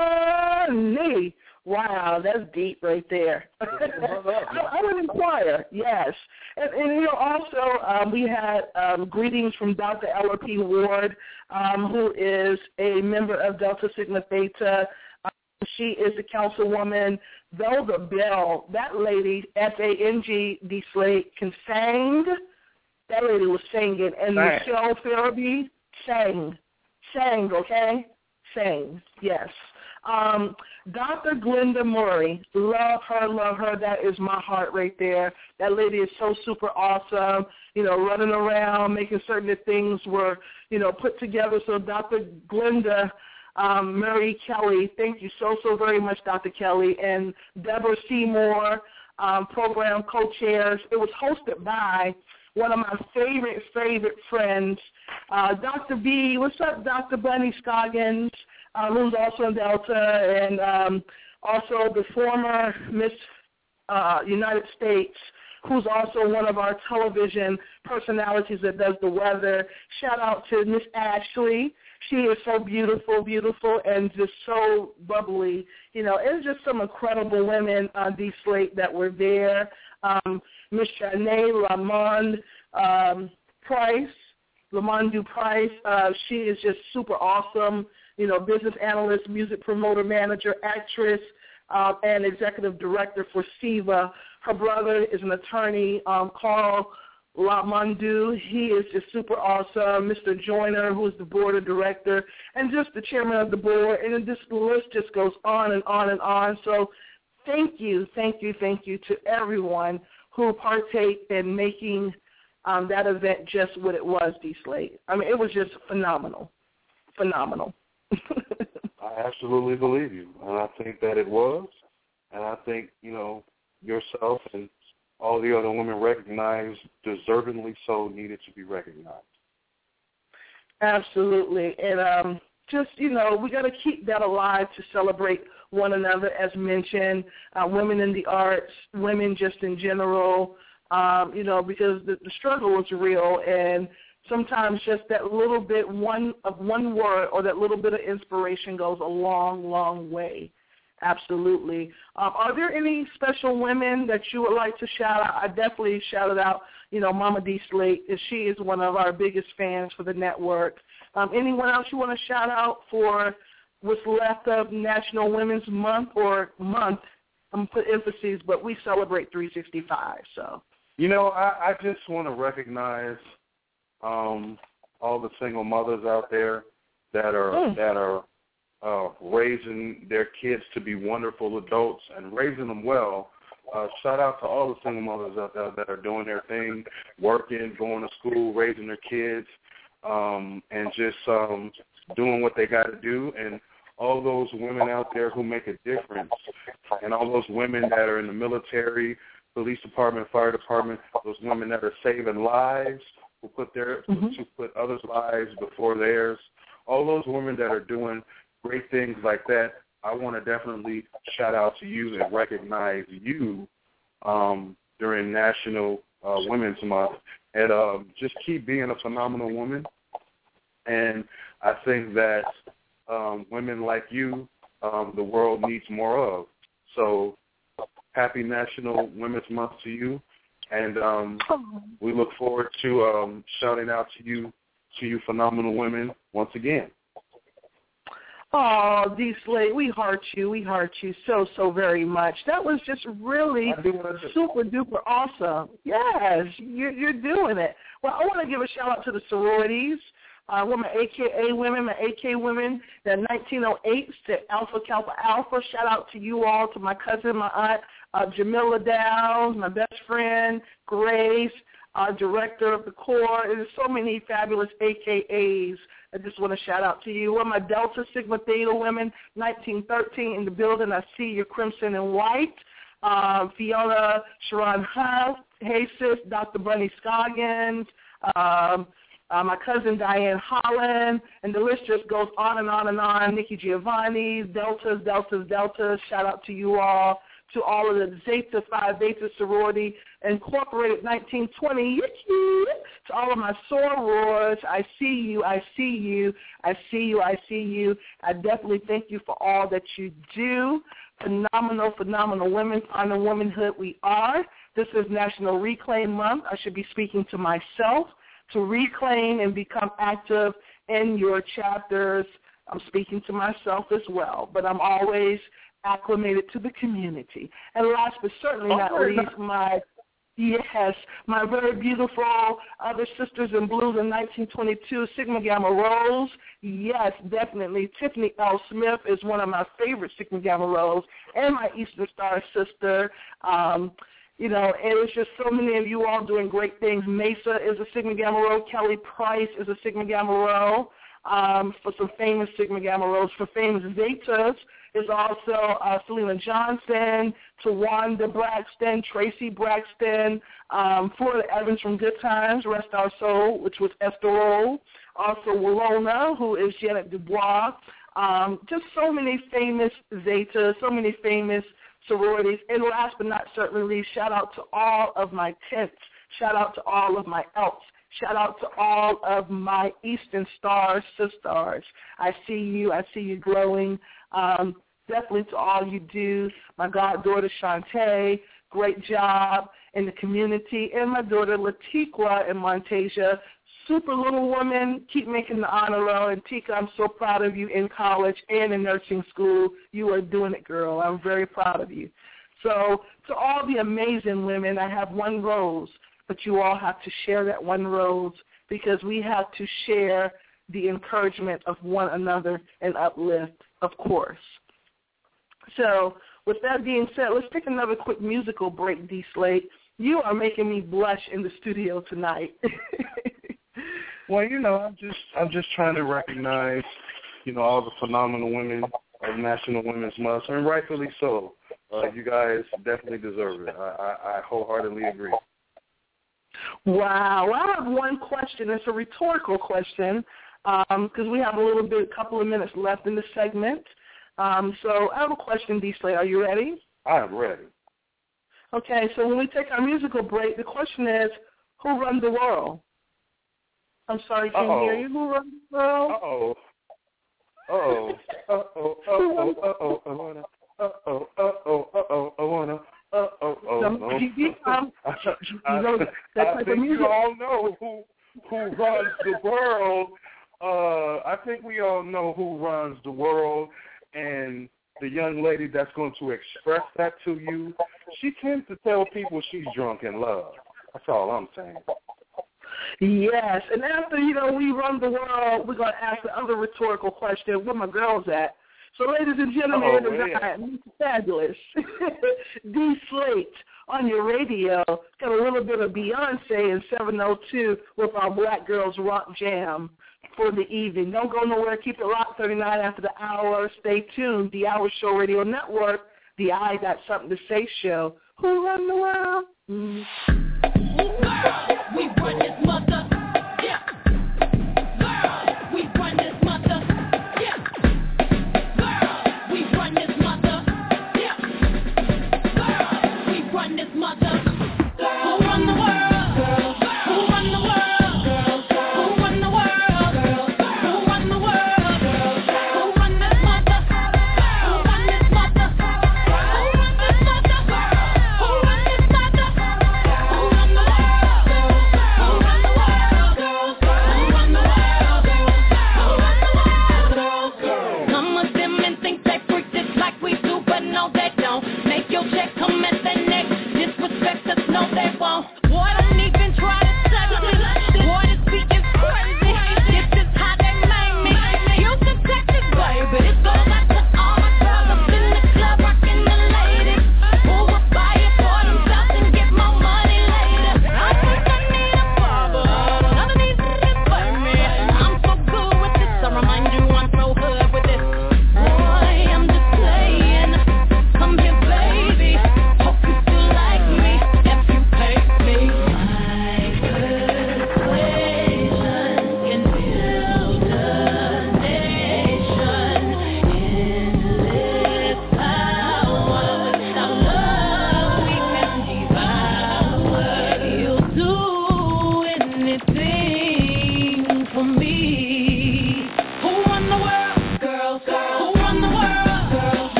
funny. Wow, that's deep right there. I, I would inquire, yes. And, and you know, also um, we had um, greetings from Doctor Ella P. Ward, um, who is a member of Delta Sigma Theta. Um, she is the councilwoman. Velda Bell, that lady, F A N G, D Slate, can sing. That lady was singing. And Sang. Michelle Farabee sang. Sang, okay? Sang, yes. Um, Doctor Glenda Murray, love her, love her. That is my heart right there. That lady is so super awesome, you know, running around, making certain that things were, you know, put together. So Doctor Glenda um, Murray Kelly, thank you so, so very much, Doctor Kelly. And Deborah Seymour, um, program co-chairs. It was hosted by one of my favorite, favorite friends, uh, Doctor B. What's up, Doctor Bunny Scoggins, uh, who's also in Delta, and um, also the former Miss uh, United States, who's also one of our television personalities that does the weather. Shout out to Miss Ashley. She is so beautiful, beautiful, and just so bubbly. You know, it's just some incredible women on D Slate that were there. Um, Miss Janae Lamond um, Price, Lamondu Price, uh, she is just super awesome. You know, business analyst, music promoter, manager, actress, uh, and executive director for SIVA. Her brother is an attorney, um, Carl Lamondu. He is just super awesome. Mister Joyner, who is the board of director, and just the chairman of the board. And this list just goes on and on and on. So thank you, thank you, thank you to everyone who partake in making um, that event just what it was, D-Slate. I mean, it was just phenomenal, phenomenal. I absolutely believe you, and I think that it was, and I think, you know, yourself and all the other women recognized, deservingly so, needed to be recognized. Absolutely, and um, just, you know, we got to keep that alive to celebrate one another, as mentioned, uh, women in the arts, women just in general, um, you know, because the, the struggle is real, and sometimes just that little bit one of one word or that little bit of inspiration goes a long, long way. Absolutely. Um, are there any special women that you would like to shout out? I definitely shouted out, you know, Mama D Slate. She is one of our biggest fans for the network. Um, anyone else you want to shout out for what's left of National Women's Month or month? I'm going to put emphasis, but we celebrate three sixty-five. So, you know, I, I just want to recognize um, all the single mothers out there that are mm. that are uh, raising their kids to be wonderful adults and raising them well. Uh, shout out to all the single mothers out there that are doing their thing, working, going to school, raising their kids, um, and just um, doing what they got to do. And all those women out there who make a difference, and all those women that are in the military, police department, fire department, those women that are saving lives, who put their mm-hmm. to put others' lives before theirs, all those women that are doing great things like that, I want to definitely shout out to you and recognize you um, during National uh, Women's Month, and um, just keep being a phenomenal woman. And I think that um, women like you, um, the world needs more of. So happy National Women's Month to you, and um, we look forward to um, shouting out to you, to you phenomenal women once again. Oh, D. Slade, we heart you. We heart you so, so very much. That was just really super duper awesome. Yes, you're, you're doing it. Well, I want to give a shout out to the sororities. Uh, with my A K A women, my A K women, the nineteen oh eights, the Alpha Kappa Alpha. Shout out to you all, to my cousin, my aunt, uh, Jamila Downs, my best friend, Grace, uh, director of the Corps. There's so many fabulous A K As. I just want to shout out to you. Well, my Delta Sigma Theta women, nineteen thirteen in the building. I see your crimson and white. Um, Fiona Sharon Huff, hey sis, Doctor Bunny Scoggins, um, uh, my cousin Diane Holland, and the list just goes on and on and on. Nikki Giovanni, Deltas, Deltas, Deltas. Shout out to you all. To all of the Zeta Phi Beta Sorority Incorporated nineteen twenty. To all of my sorors, I see you, I see you, I see you, I see you. I definitely thank you for all that you do. Phenomenal, phenomenal women, honor womanhood we are. This is National Reclaim Month. I should be speaking to myself to reclaim and become active in your chapters. I'm speaking to myself as well, but I'm always acclimated to the community. And last but certainly not oh, least, my, yes, my very beautiful other sisters in blues in nineteen twenty-two, Sigma Gamma Rose. Yes, definitely. Tiffany L. Smith is one of my favorite Sigma Gamma Rose, and my Eastern Star sister. Um, you know, and it's just so many of you all doing great things. Mesa is a Sigma Gamma Rho. Kelly Price is a Sigma Gamma Rho. Um, for some famous Sigma Gamma Rhos. For famous Zetas is also uh, Selena Johnson, Tawanda Braxton, Tracy Braxton, um, Florida Evans from Good Times, Rest Our Soul, which was Esther Roll. Also Walona, who is Janet Dubois. Um, just so many famous Zetas, so many famous sororities. And last but not certainly least, shout out to all of my tents. Shout out to all of my elks. Shout out to all of my Eastern Star sisters. I see you. I see you growing. Um, definitely to all you do. My goddaughter Shantae, great job in the community. And my daughter Latiqua in Montasia, super little woman. Keep making the honor roll. And Tika, I'm so proud of you in college and in nursing school. You are doing it, girl. I'm very proud of you. So to all the amazing women, I have one rose. But you all have to share that one rose because we have to share the encouragement of one another and uplift, of course. So with that being said, let's take another quick musical break, D. Slate. You are making me blush in the studio tonight. Well, you know, I'm just I'm just trying to recognize, you know, all the phenomenal women of National Women's Month, and rightfully so. Uh, you guys definitely deserve it. I, I, I wholeheartedly agree. Wow. Well, I have one question. It's a rhetorical question because um, we have a little bit, a couple of minutes left in the segment. Um, so I have a question, D. Slade. Are you ready? I am ready. Okay. So when we take our musical break, the question is, who runs the world? I'm sorry, can't Uh-oh. hear you. Who runs the world? Uh-oh. Uh-oh. Uh-oh. Uh-oh. Uh-oh. I wanna. Uh-oh. Uh-oh. Uh-oh. I wanna. Uh oh, oh, no. um, I, I, I think you all know who who runs the world. Uh, I think we all know who runs the world, and the young lady that's going to express that to you, she tends to tell people she's drunk in love. That's all I'm saying. Yes, and after, you know, we run the world, we're going to ask the other rhetorical question, where my girls at? So, ladies and gentlemen, oh, it is I, Mister Fabulous, D. Slate on your radio. Got a little bit of Beyonce in seven oh two with our Black Girls Rock Jam for the evening. Don't go nowhere. Keep it locked, thirty-nine after the hour. Stay tuned. The Hour Show Radio Network, the I Got Something to Say show. Who run the world? Mm. We run this mother. Yeah. Girl, we run this mother. Yeah. Girl, we run this mother. Yeah. Girl, we run this mother. Girl, who run the world?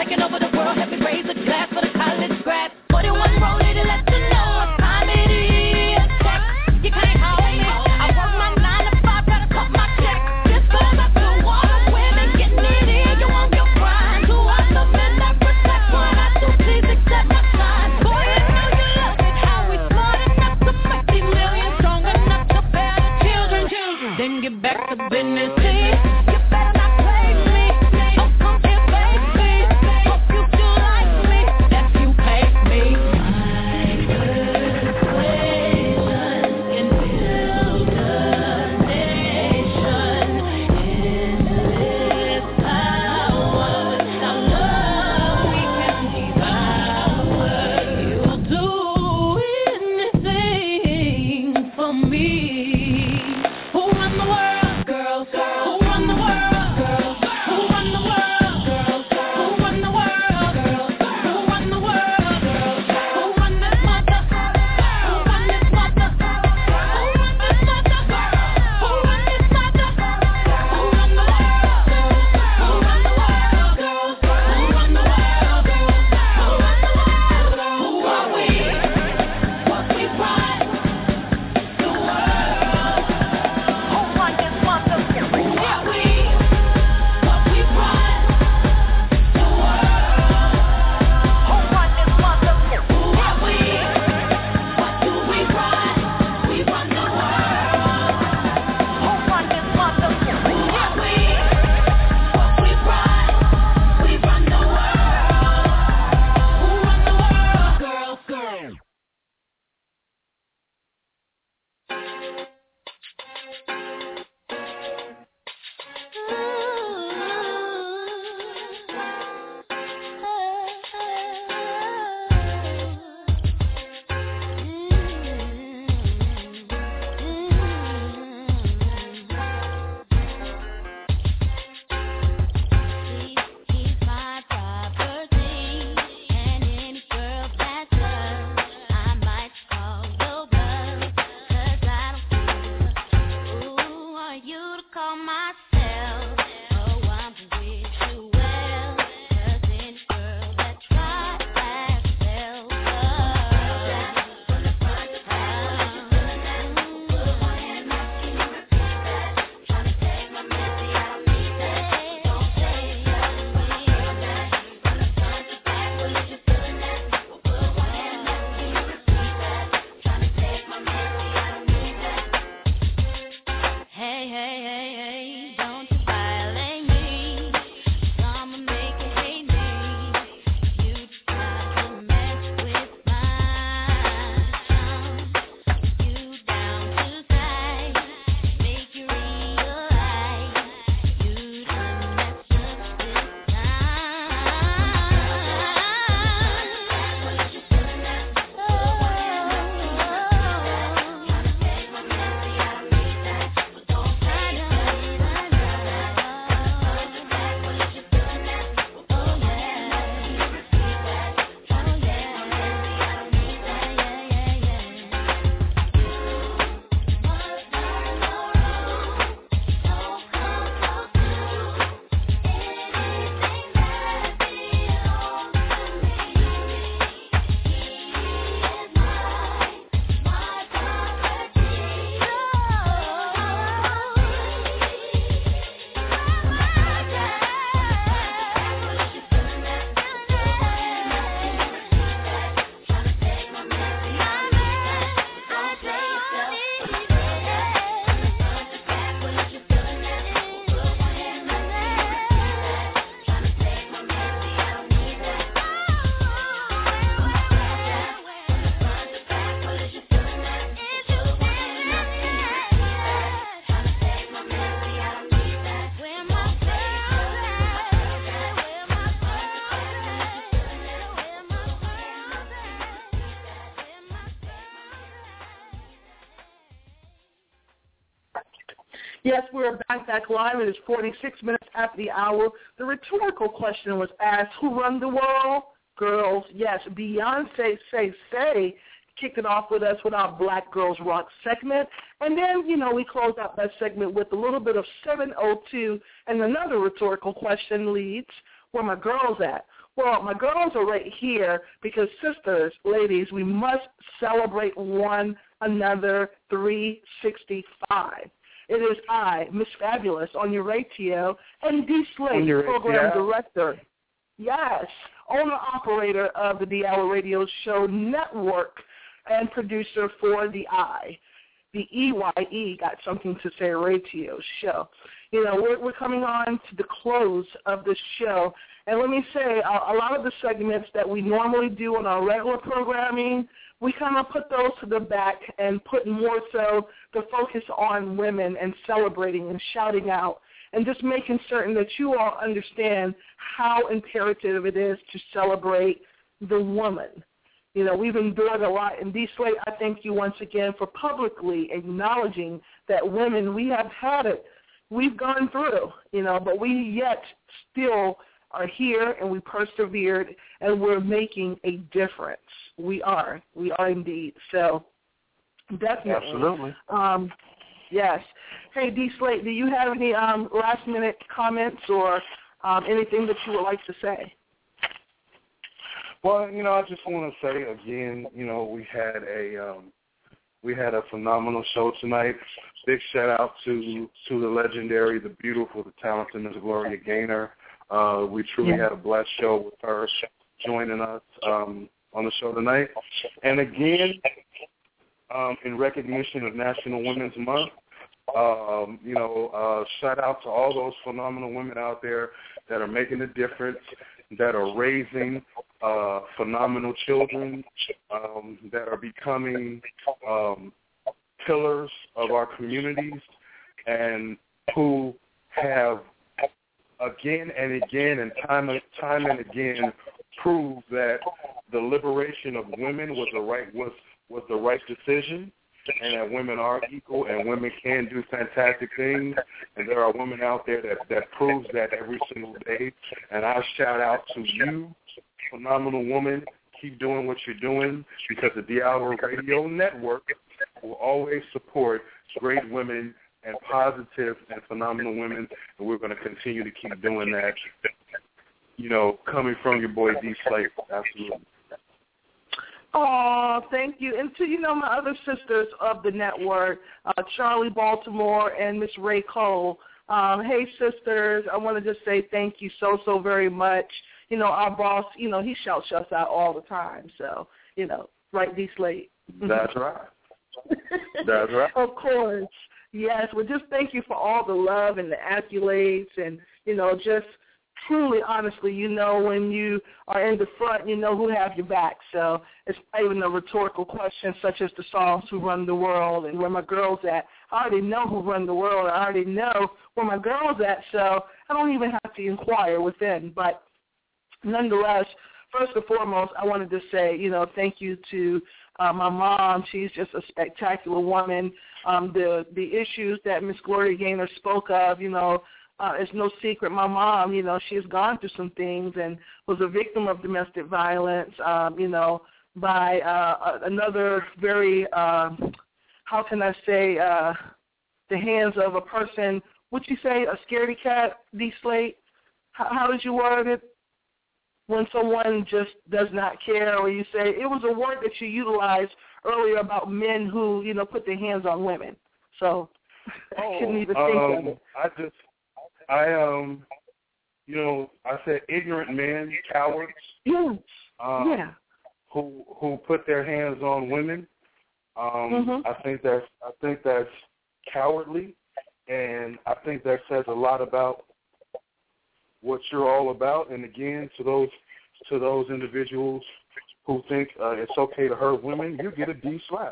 taking over the world. Help me raise a glass for the college grad. forty-one rolling to let you know what time it is. Check, you can't hold me. I work my nine to five, gotta cut my check. Just cause I feel warm, women getting it in, you won't get crying. Two out the men that protect, one I do, please accept my sign. Go ahead, now you love it, how we smart enough to make these millions, strong enough to bear the children. Then get back to business, see? You better not play me. Oh, come here, baby. Hope you feel like me. That's you pay me. Yes, we're back, back live. It is forty-six minutes after the hour. The rhetorical question was asked, who run the world? Girls, yes. Beyonce Say Say kicked it off with us with our Black Girls Rock segment. And then, you know, we closed out that segment with a little bit of seven oh two and another rhetorical question leads, where my girls at? Well, my girls are right here because, sisters, ladies, we must celebrate one another three sixty-five. It is I, Miss Fabulous, on your radio, and D. Slate, program director. Yes, owner-operator of the D-Hour Radio Show Network and producer for the I. The E Y E, Got Something to Say radio show. You know, we're, we're coming on to the close of the show. And let me say, a, a lot of the segments that we normally do on our regular programming, we kind of put those to the back and put more so the focus on women and celebrating and shouting out and just making certain that you all understand how imperative it is to celebrate the woman. You know, we've endured a lot. And D. Slate, I thank you once again for publicly acknowledging that women, we have had it. We've gone through, you know, but we yet still are here and we persevered and we're making a difference. We are. We are indeed. So definitely. Absolutely. Um, yes. Hey, D. Slate, do you have any um, last-minute comments or um, anything that you would like to say? Well, you know, I just want to say again, you know, we had a um, we had a phenomenal show tonight. Big shout out to to the legendary, the beautiful, the talented Miz Gloria Gaynor. Uh, we truly yeah. had a blessed show with her joining us um, on the show tonight. And again, um, in recognition of National Women's Month, um, you know, uh, shout out to all those phenomenal women out there that are making a difference, that are raising uh, phenomenal children, um, that are becoming um, pillars of our communities, and who have again and again and time and time and again proved that the liberation of women was the right was was the right decision, and that women are equal and women can do fantastic things. And there are women out there that, that proves that every single day. And I shout out to you, phenomenal woman. Keep doing what you're doing, because the D-Hour Radio Network will always support great women and positive and phenomenal women, and we're going to continue to keep doing that, you know, coming from your boy D. Slate. Absolutely. Oh, thank you. And to, you know, my other sisters of the network, uh, Charlie Baltimore and Miss Ray Cole. Um, hey, sisters, I want to just say thank you so, so very much. You know, our boss, you know, he shouts us out all the time. So, you know, right, D. Slate. That's right. That's right. Of course. Yes. Well, just thank you for all the love and the accolades and, you know, just truly, honestly, you know, when you are in the front, you know who have your back. So it's not even a rhetorical question such as the songs Who Run the World and Where My Girls At. I already know who run the world. I already know where my girl's at, so I don't even have to inquire within. But nonetheless, first and foremost, I wanted to say, you know, thank you to uh, my mom. She's just a spectacular woman. Um, the the issues that Miss Gloria Gaynor spoke of, you know, uh, it's no secret. My mom, you know, she's gone through some things and was a victim of domestic violence, um, you know, by uh, another very, uh, how can I say, uh, the hands of a person, would you say a scaredy cat, D. Slate? How, how did you word it? When someone just does not care, or you say, it was a word that you utilized earlier about men who, you know, put their hands on women. So oh, I couldn't even think um, of it. I just, I, um, you know, I said ignorant men, cowards. Yes. Um, yeah. Who who put their hands on women. Um, mm-hmm. I think that's I think that's cowardly, and I think that says a lot about what you're all about. And again, to those to those individuals who think uh, it's okay to hurt women, you get a D slap.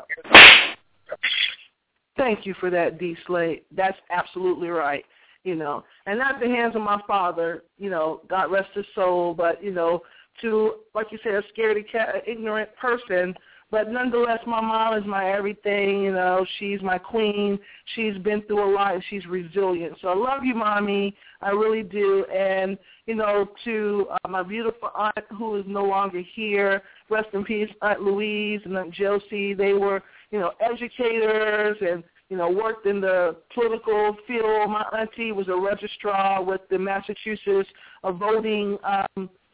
Thank you for that, D. Slate. That's absolutely right. You know, and not the hands of my father, you know, God rest his soul, but, you know, to, like you said, a scaredy cat, an ignorant person. But nonetheless, my mom is my everything, you know. She's my queen. She's been through a lot, and she's resilient. So I love you, Mommy. I really do. And, you know, to uh, my beautiful aunt who is no longer here, rest in peace, Aunt Louise and Aunt Josie. They were, you know, educators and, you know, worked in the political field. My auntie was a registrar with the Massachusetts uh, Voting um,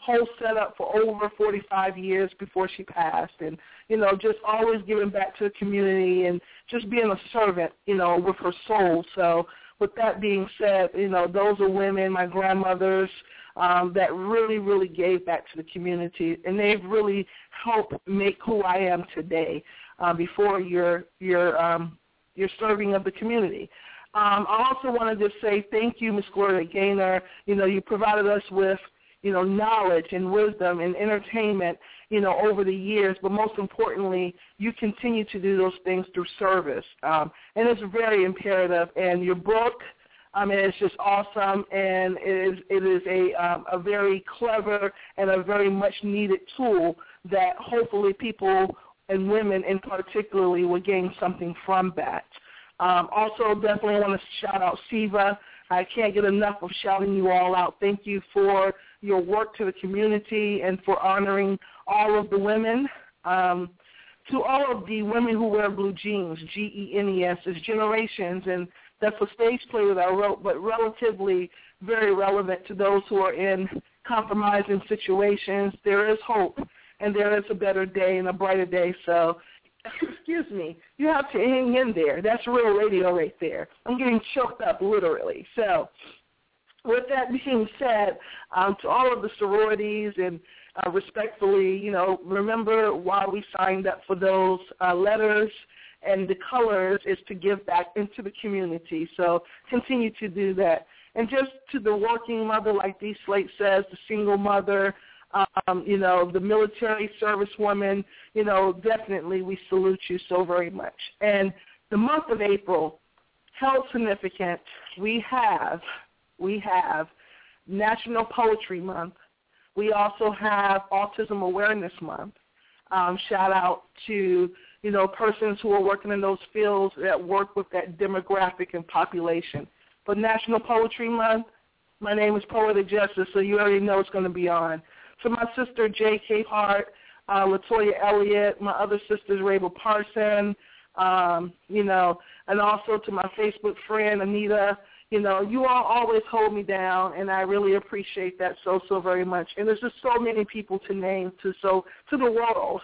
whole setup for over forty-five years before she passed, and, you know, just always giving back to the community and just being a servant, you know, with her soul. So with that being said, you know, those are women, my grandmothers, um, that really, really gave back to the community, and they've really helped make who I am today uh, before your your um, your serving of the community. Um, I also want to just say thank you, Miz Gloria Gaynor. You know, you provided us with, you know, knowledge and wisdom and entertainment, you know, over the years. But most importantly, you continue to do those things through service. Um, and it's very imperative. And your book, I mean, it's just awesome. And it is, it is a, um, a very clever and a very much needed tool that hopefully people and women in particularly will gain something from that. Um, also, definitely want to shout out SIVA. I can't get enough of shouting you all out. Thank you for your work to the community and for honoring all of the women. Um, to all of the women who wear blue jeans, G E N E S, is Generations, and that's a stage play that I wrote, but relatively very relevant to those who are in compromising situations. There is hope, and there is a better day and a brighter day, so excuse me, you have to hang in there. That's real radio right there. I'm getting choked up literally. So with that being said, um, to all of the sororities and uh, respectfully, you know, remember why we signed up for those uh, letters, and the colors is to give back into the community. So continue to do that. And just to the working mother, like D. Slate says, the single mother, Um, you know, the military service woman, you know, definitely we salute you so very much. And the month of April, held significant, we have, we have National Poetry Month. We also have Autism Awareness Month. Um, shout out to, you know, persons who are working in those fields that work with that demographic and population. But National Poetry Month, my name is Poetic Justice, so you already know it's going to be on. To my sister, J K. Hart, uh, Latoya Elliott, my other sisters, Rabel Parson, um, you know, and also to my Facebook friend, Anita, you know, you all always hold me down, and I really appreciate that so, so very much. And there's just so many people to name to so to the world.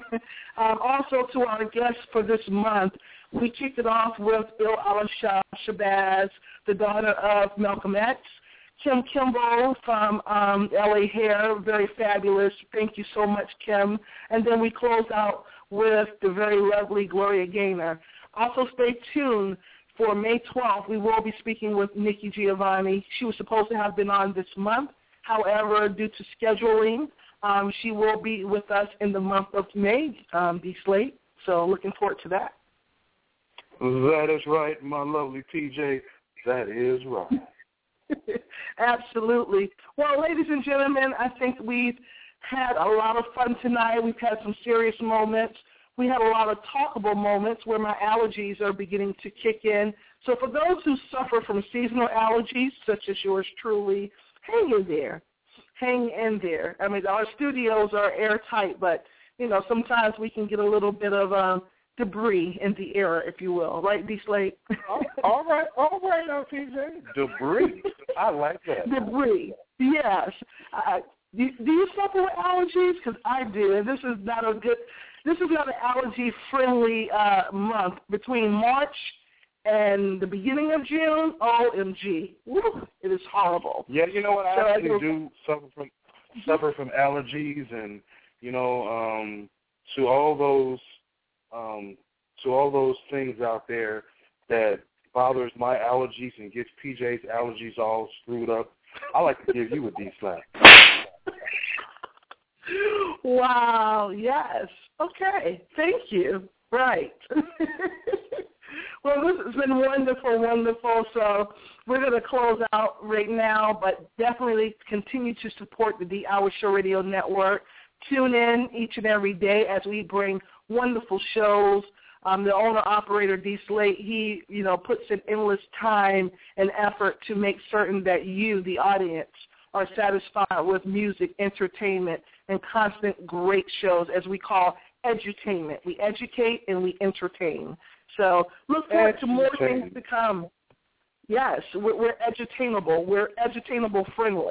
um, also to our guests for this month, we kicked it off with Bill Al Shabazz, the daughter of Malcolm X. Kim Kimball from um, L A Hair, very fabulous. Thank you so much, Kim. And then we close out with the very lovely Gloria Gaynor. Also stay tuned for May twelfth. We will be speaking with Nikki Giovanni. She was supposed to have been on this month. However, due to scheduling, um, she will be with us in the month of May, um, D. Slate. So looking forward to that. That is right, my lovely P J. That is right. Absolutely. Well, ladies and gentlemen, I think we've had a lot of fun tonight. We've had some serious moments. We had a lot of talkable moments where my allergies are beginning to kick in. So for those who suffer from seasonal allergies, such as yours truly, hang in there. Hang in there. I mean, our studios are airtight, but, you know, sometimes we can get a little bit of um, debris in the air, if you will. Right, D. Slate? all, all right, all right, now, P J. Debris. I like that. Debris, yes. Uh, do, do you suffer with allergies? Because I do, and this is not a good, this is not an allergy-friendly uh, month. Between March and the beginning of June, O M G, woo, it is horrible. Yeah, you know what, I so actually I do suffer from suffer from allergies, and you know, um, to all those, um, to all those things out there that bothers my allergies and gets P J's allergies all screwed up, I like to give you a D slap. Wow, yes. Okay, thank you. Right. Well, this has been wonderful, wonderful. So we're going to close out right now, but definitely continue to support the D Hour Show Radio Network. Tune in each and every day as we bring wonderful shows. Um, the owner-operator, D. Slate, he, you know, puts in endless time and effort to make certain that you, the audience, are satisfied with music, entertainment, and constant great shows, as we call edutainment. We educate and we entertain. So look forward to more things to come. Yes, we're, we're edutainable. We're edutainable friendly.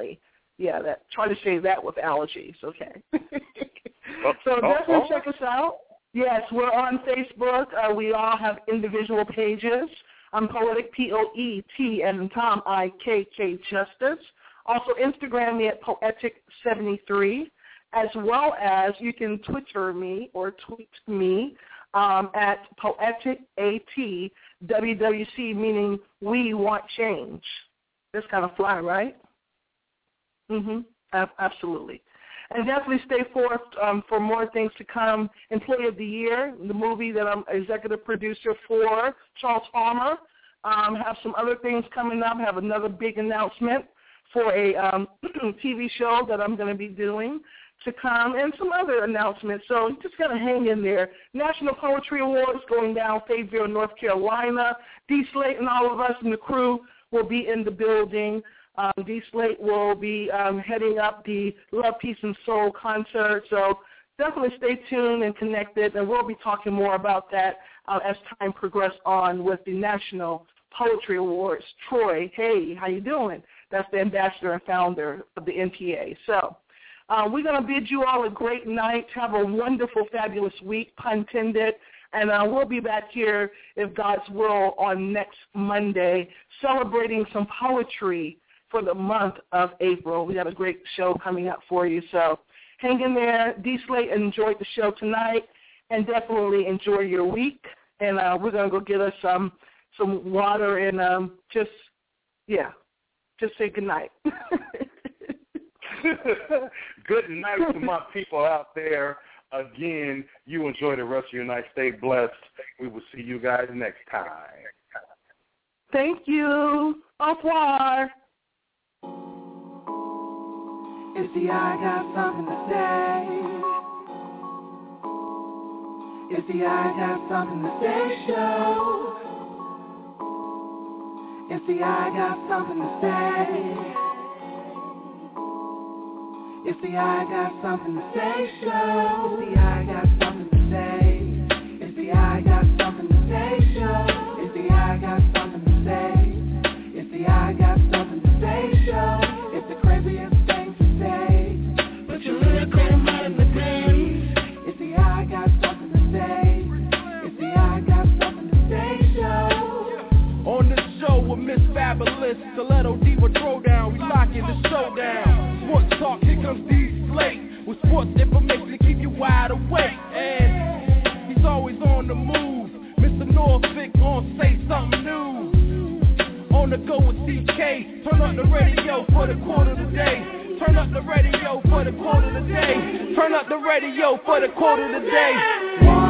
Yeah, that try to say that with allergies, okay. Oh, so oh, definitely oh. check us out. Yes, we're on Facebook. Uh, we all have individual pages. I'm Poetic, P O E T, and Tom, I K K Justice. Also, Instagram me at Poetic seventy-three, as well as you can Twitter me or tweet me um, at Poetic A T W W C, meaning we want change. That's kind of fly, right? Mm-hmm. Absolutely. And definitely stay forth um, for more things to come. Employee of the Year, the movie that I'm executive producer for, Charles Palmer. Um, have some other things coming up. Have another big announcement for a um, T V show that I'm going to be doing to come, and some other announcements. So you just got to hang in there. National Poetry Awards going down Fayetteville, North Carolina. D. Slate and all of us in the crew will be in the building. Um, D. Slate will be um, heading up the Love, Peace, and Soul concert. So definitely stay tuned and connected, and we'll be talking more about that uh, as time progresses on with the National Poetry Awards. Troy, hey, how you doing? That's the ambassador and founder of the N P A. So uh, we're going to bid you all a great night. Have a wonderful, fabulous week, pun intended. And uh, we'll be back here, if God's will, on next Monday, celebrating some poetry for the month of April. We got a great show coming up for you. So hang in there. D. Slate enjoyed the show tonight, and definitely enjoy your week. And uh, we're going to go get us some some water and um, just, yeah, just say good night. Good night to my people out there. Again, you enjoy the rest of your night. Stay blessed. We will see you guys next time. Thank you. Au revoir. It's the I Got Something to Say. It's the I Got Something to Say show. It's the I Got Something to Say. It's the I Got Something to Say show. It's the I Got Something to Say. It's the I Got Something to Say show. It's the I Got Something to Say. It's the I Got Something to Say show. It's the craziest thing to say, but your lyrical mind in the days. It's the I Got Something to Say. It's the I Got Something to Say show. On this show with Miss Fabulous, Stiletto Diva Throwdown, we locking the show down. Sports talk, here comes D. Slate with sports information to keep you wide awake. And he's always on the move. Mister Norfolk gon' say something new. On the go with C K. Turn up the radio for the quarter of the day. Turn up the radio for the quarter of the day. Turn up the radio for the quarter of the day.